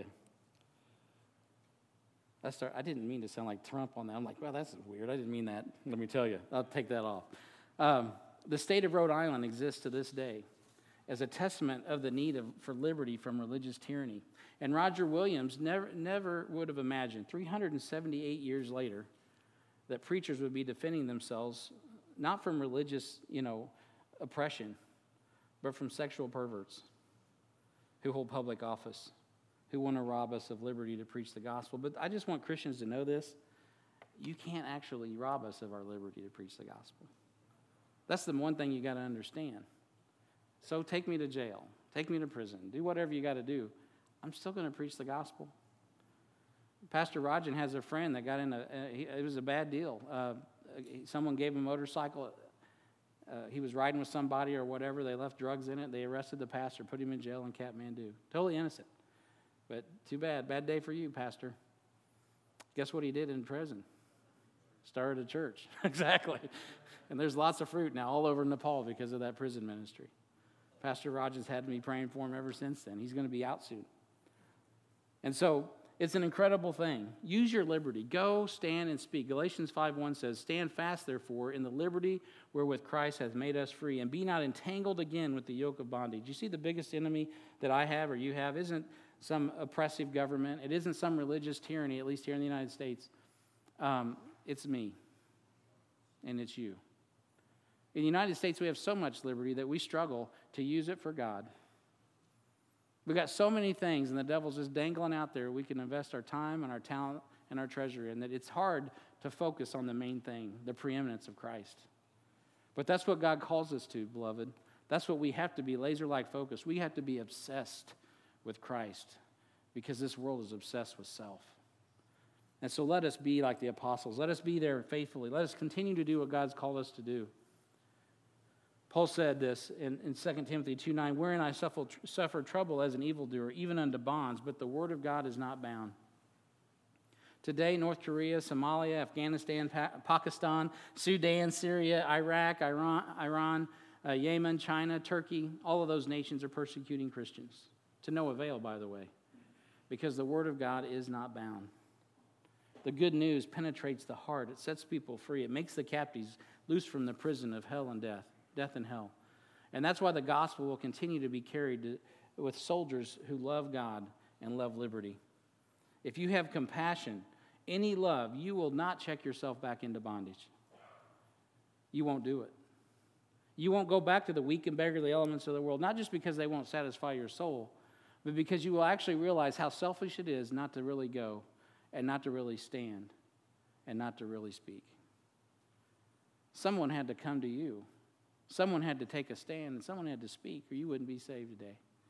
I, start, I didn't mean to sound like Trump on that. I'm like, well, that's weird. I didn't mean that. Let me tell you. I'll take that off. Um, the state of Rhode Island exists to this day as a testament of the need of, for liberty from religious tyranny. And Roger Williams never, never would have imagined, three hundred seventy-eight years later, that preachers would be defending themselves not from religious, you know, oppression, but from sexual perverts who hold public office, who want to rob us of liberty to preach the gospel. But I just want Christians to know this. You can't actually rob us of our liberty to preach the gospel. That's the one thing you got to understand. So take me to jail. Take me to prison. Do whatever you got to do. I'm still going to preach the gospel. Pastor Rajan has a friend that got in a, uh, he, it was a bad deal. Uh, someone gave him a motorcycle. Uh, he was riding with somebody or whatever. They left drugs in it. They arrested the pastor, put him in jail in Kathmandu. Totally innocent. But too bad. Bad day for you, pastor. Guess what he did in prison? Started a church. Exactly. And there's lots of fruit now all over Nepal because of that prison ministry. Pastor Rajan's had me praying for him ever since then. He's going to be out soon. And so it's an incredible thing. Use your liberty. Go, stand, and speak. Galatians five one says, stand fast, therefore, in the liberty wherewith Christ hath made us free, and be not entangled again with the yoke of bondage. You see, the biggest enemy that I have or you have isn't some oppressive government. It isn't some religious tyranny, at least here in the United States. Um, it's me, and it's you. In the United States, we have so much liberty that we struggle to use it for God. We've got so many things, and the devil's just dangling out there. We can invest our time and our talent and our treasure in that. It's hard to focus on the main thing, the preeminence of Christ. But that's what God calls us to, beloved. That's what we have to be, laser-like focused. We have to be obsessed with Christ because this world is obsessed with self. And so let us be like the apostles. Let us be there faithfully. Let us continue to do what God's called us to do. Paul said this in, in Second Timothy two nine, wherein I suffer, suffer trouble as an evildoer, even unto bonds, but the word of God is not bound. Today, North Korea, Somalia, Afghanistan, pa- Pakistan, Sudan, Syria, Iraq, Iran, Iran uh, Yemen, China, Turkey, all of those nations are persecuting Christians. To no avail, by the way, because the word of God is not bound. The good news penetrates the heart. It sets people free. It makes the captives loose from the prison of hell and death. Death and hell. And that's why the gospel will continue to be carried to, with soldiers who love God and love liberty. If you have compassion, any love, you will not check yourself back into bondage. You won't do it. You won't go back to the weak and beggarly elements of the world, not just because they won't satisfy your soul, but because you will actually realize how selfish it is not to really go and not to really stand and not to really speak. Someone had to come to you. Someone had to take a stand, and someone had to speak, or you wouldn't be saved today.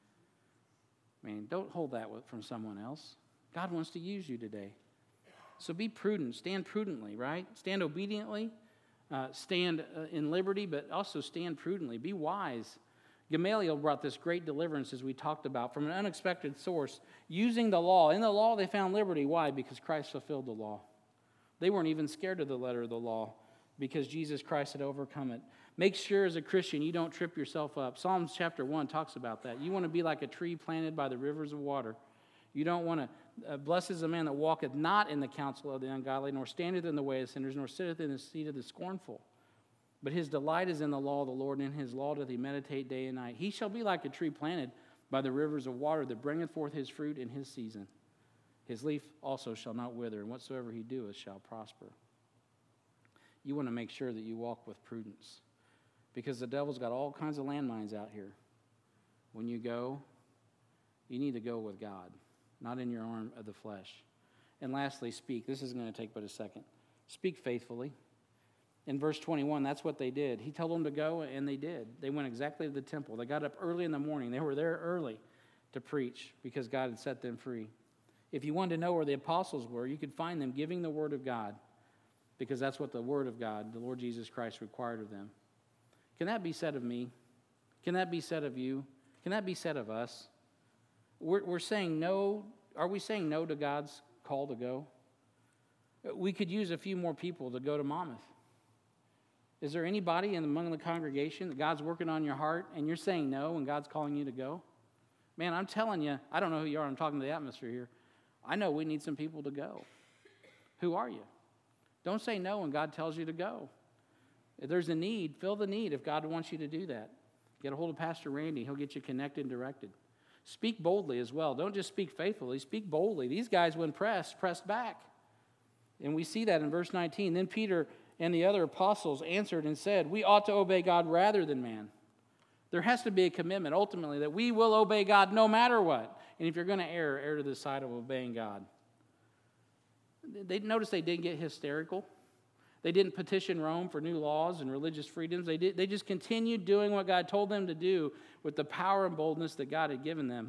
I mean, don't hold that from someone else. God wants to use you today. So be prudent. Stand prudently, right? Stand obediently. Uh, stand uh, in liberty, but also stand prudently. Be wise. Gamaliel brought this great deliverance, as we talked about, from an unexpected source, using the law. In the law, they found liberty. Why? Because Christ fulfilled the law. They weren't even scared of the letter of the law because Jesus Christ had overcome it. Make sure as a Christian you don't trip yourself up. Psalms chapter one talks about that. You want to be like a tree planted by the rivers of water. You don't want to, uh, blessed is the man that walketh not in the counsel of the ungodly, nor standeth in the way of sinners, nor sitteth in the seat of the scornful. But his delight is in the law of the Lord, and in his law doth he meditate day and night. He shall be like a tree planted by the rivers of water that bringeth forth his fruit in his season. His leaf also shall not wither, and whatsoever he doeth shall prosper. You want to make sure that you walk with prudence, because the devil's got all kinds of landmines out here. When you go, you need to go with God, not in your arm of the flesh. And lastly, speak. This is going to take but a second. Speak faithfully. In verse twenty-one, that's what they did. He told them to go, and they did. They went exactly to the temple. They got up early in the morning. They were there early to preach because God had set them free. If you wanted to know where the apostles were, you could find them giving the word of God, because that's what the word of God, the Lord Jesus Christ, required of them. Can that be said of me? Can that be said of you? Can that be said of us? We're, we're saying no. Are we saying no to God's call to go? We could use a few more people to go to Monmouth. Is there anybody in among the congregation that God's working on your heart and you're saying no and God's calling you to go? Man, I'm telling you, I don't know who you are. I'm talking to the atmosphere here. I know we need some people to go. Who are you? Don't say no when God tells you to go. If there's a need, fill the need if God wants you to do that. Get a hold of Pastor Randy. He'll get you connected and directed. Speak boldly as well. Don't just speak faithfully. Speak boldly. These guys, when pressed, pressed back. And we see that in verse nineteen. Then Peter and the other apostles answered and said, we ought to obey God rather than man. There has to be a commitment, ultimately, that we will obey God no matter what. And if you're going to err, err to the side of obeying God. They notice they didn't get hysterical. They didn't petition Rome for new laws and religious freedoms. They did, they just continued doing what God told them to do with the power and boldness that God had given them.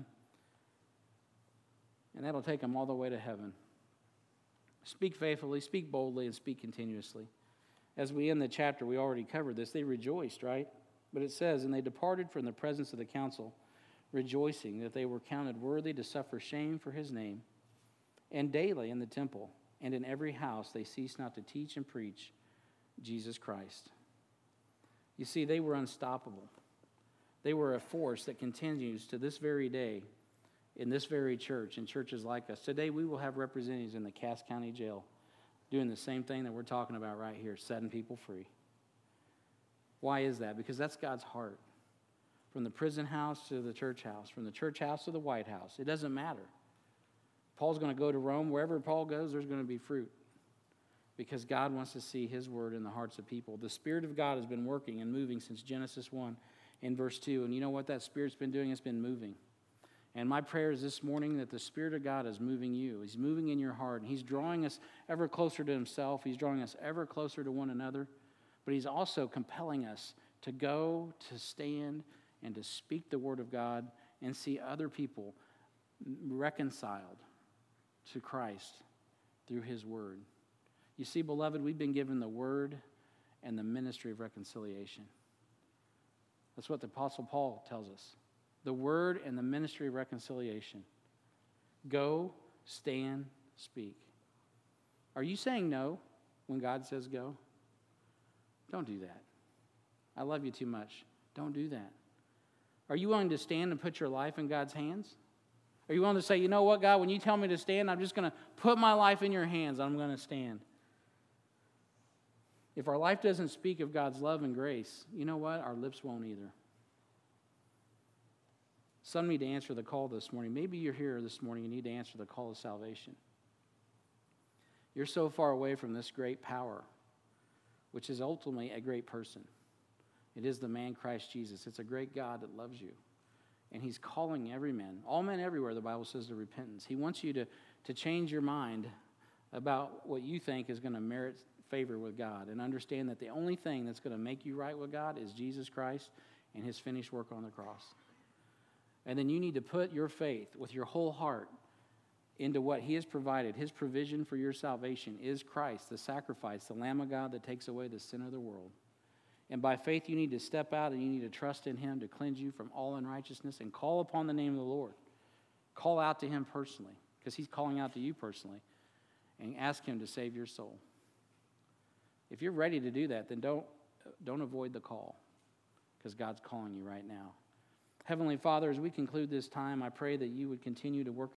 And that'll take them all the way to heaven. Speak faithfully, speak boldly, and speak continuously. As we end the chapter, we already covered this. They rejoiced, right? But it says, and they departed from the presence of the council, rejoicing that they were counted worthy to suffer shame for his name. And daily in the temple and in every house they ceased not to teach and preach Jesus Christ. You see, they were unstoppable. They were a force that continues to this very day in this very church and churches like us. Today we will have representatives in the Cass County Jail doing the same thing that we're talking about right here, setting people free. Why is that? Because that's God's heart. From the prison house to the church house, from the church house to the White House, it doesn't matter. Paul's going to go to Rome. Wherever Paul goes, there's going to be fruit. Because God wants to see his word in the hearts of people. The Spirit of God has been working and moving since Genesis one in verse two. And you know what that Spirit's been doing? It's been moving. And my prayer is this morning that the Spirit of God is moving you. He's moving in your heart. And he's drawing us ever closer to himself. He's drawing us ever closer to one another. But he's also compelling us to go, to stand, and to speak the word of God and see other people reconciled to Christ through his word. You see, beloved, we've been given the word and the ministry of reconciliation. That's what the Apostle Paul tells us. The word and the ministry of reconciliation. Go, stand, speak. Are you saying no when God says go? Don't do that. I love you too much. Don't do that. Are you willing to stand and put your life in God's hands? Are you willing to say, you know what, God, when you tell me to stand, I'm just going to put my life in your hands. I'm going to stand. If our life doesn't speak of God's love and grace, you know what? Our lips won't either. Some need to answer the call this morning. Maybe you're here this morning and need to answer the call of salvation. You're so far away from this great power, which is ultimately a great person. It is the man Christ Jesus. It's a great God that loves you. And he's calling every man, all men everywhere, the Bible says, to repentance. He wants you to, to change your mind about what you think is going to merit favor with God and understand that the only thing that's going to make you right with God is Jesus Christ and his finished work on the cross. And then you need to put your faith with your whole heart into what he has provided. His provision for your salvation is Christ, the sacrifice, the Lamb of God that takes away the sin of the world. And by faith, you need to step out and you need to trust in him to cleanse you from all unrighteousness and call upon the name of the Lord. Call out to him personally, because he's calling out to you personally, and ask him to save your soul. If you're ready to do that, then don't, don't avoid the call, because God's calling you right now. Heavenly Father, as we conclude this time, I pray that you would continue to work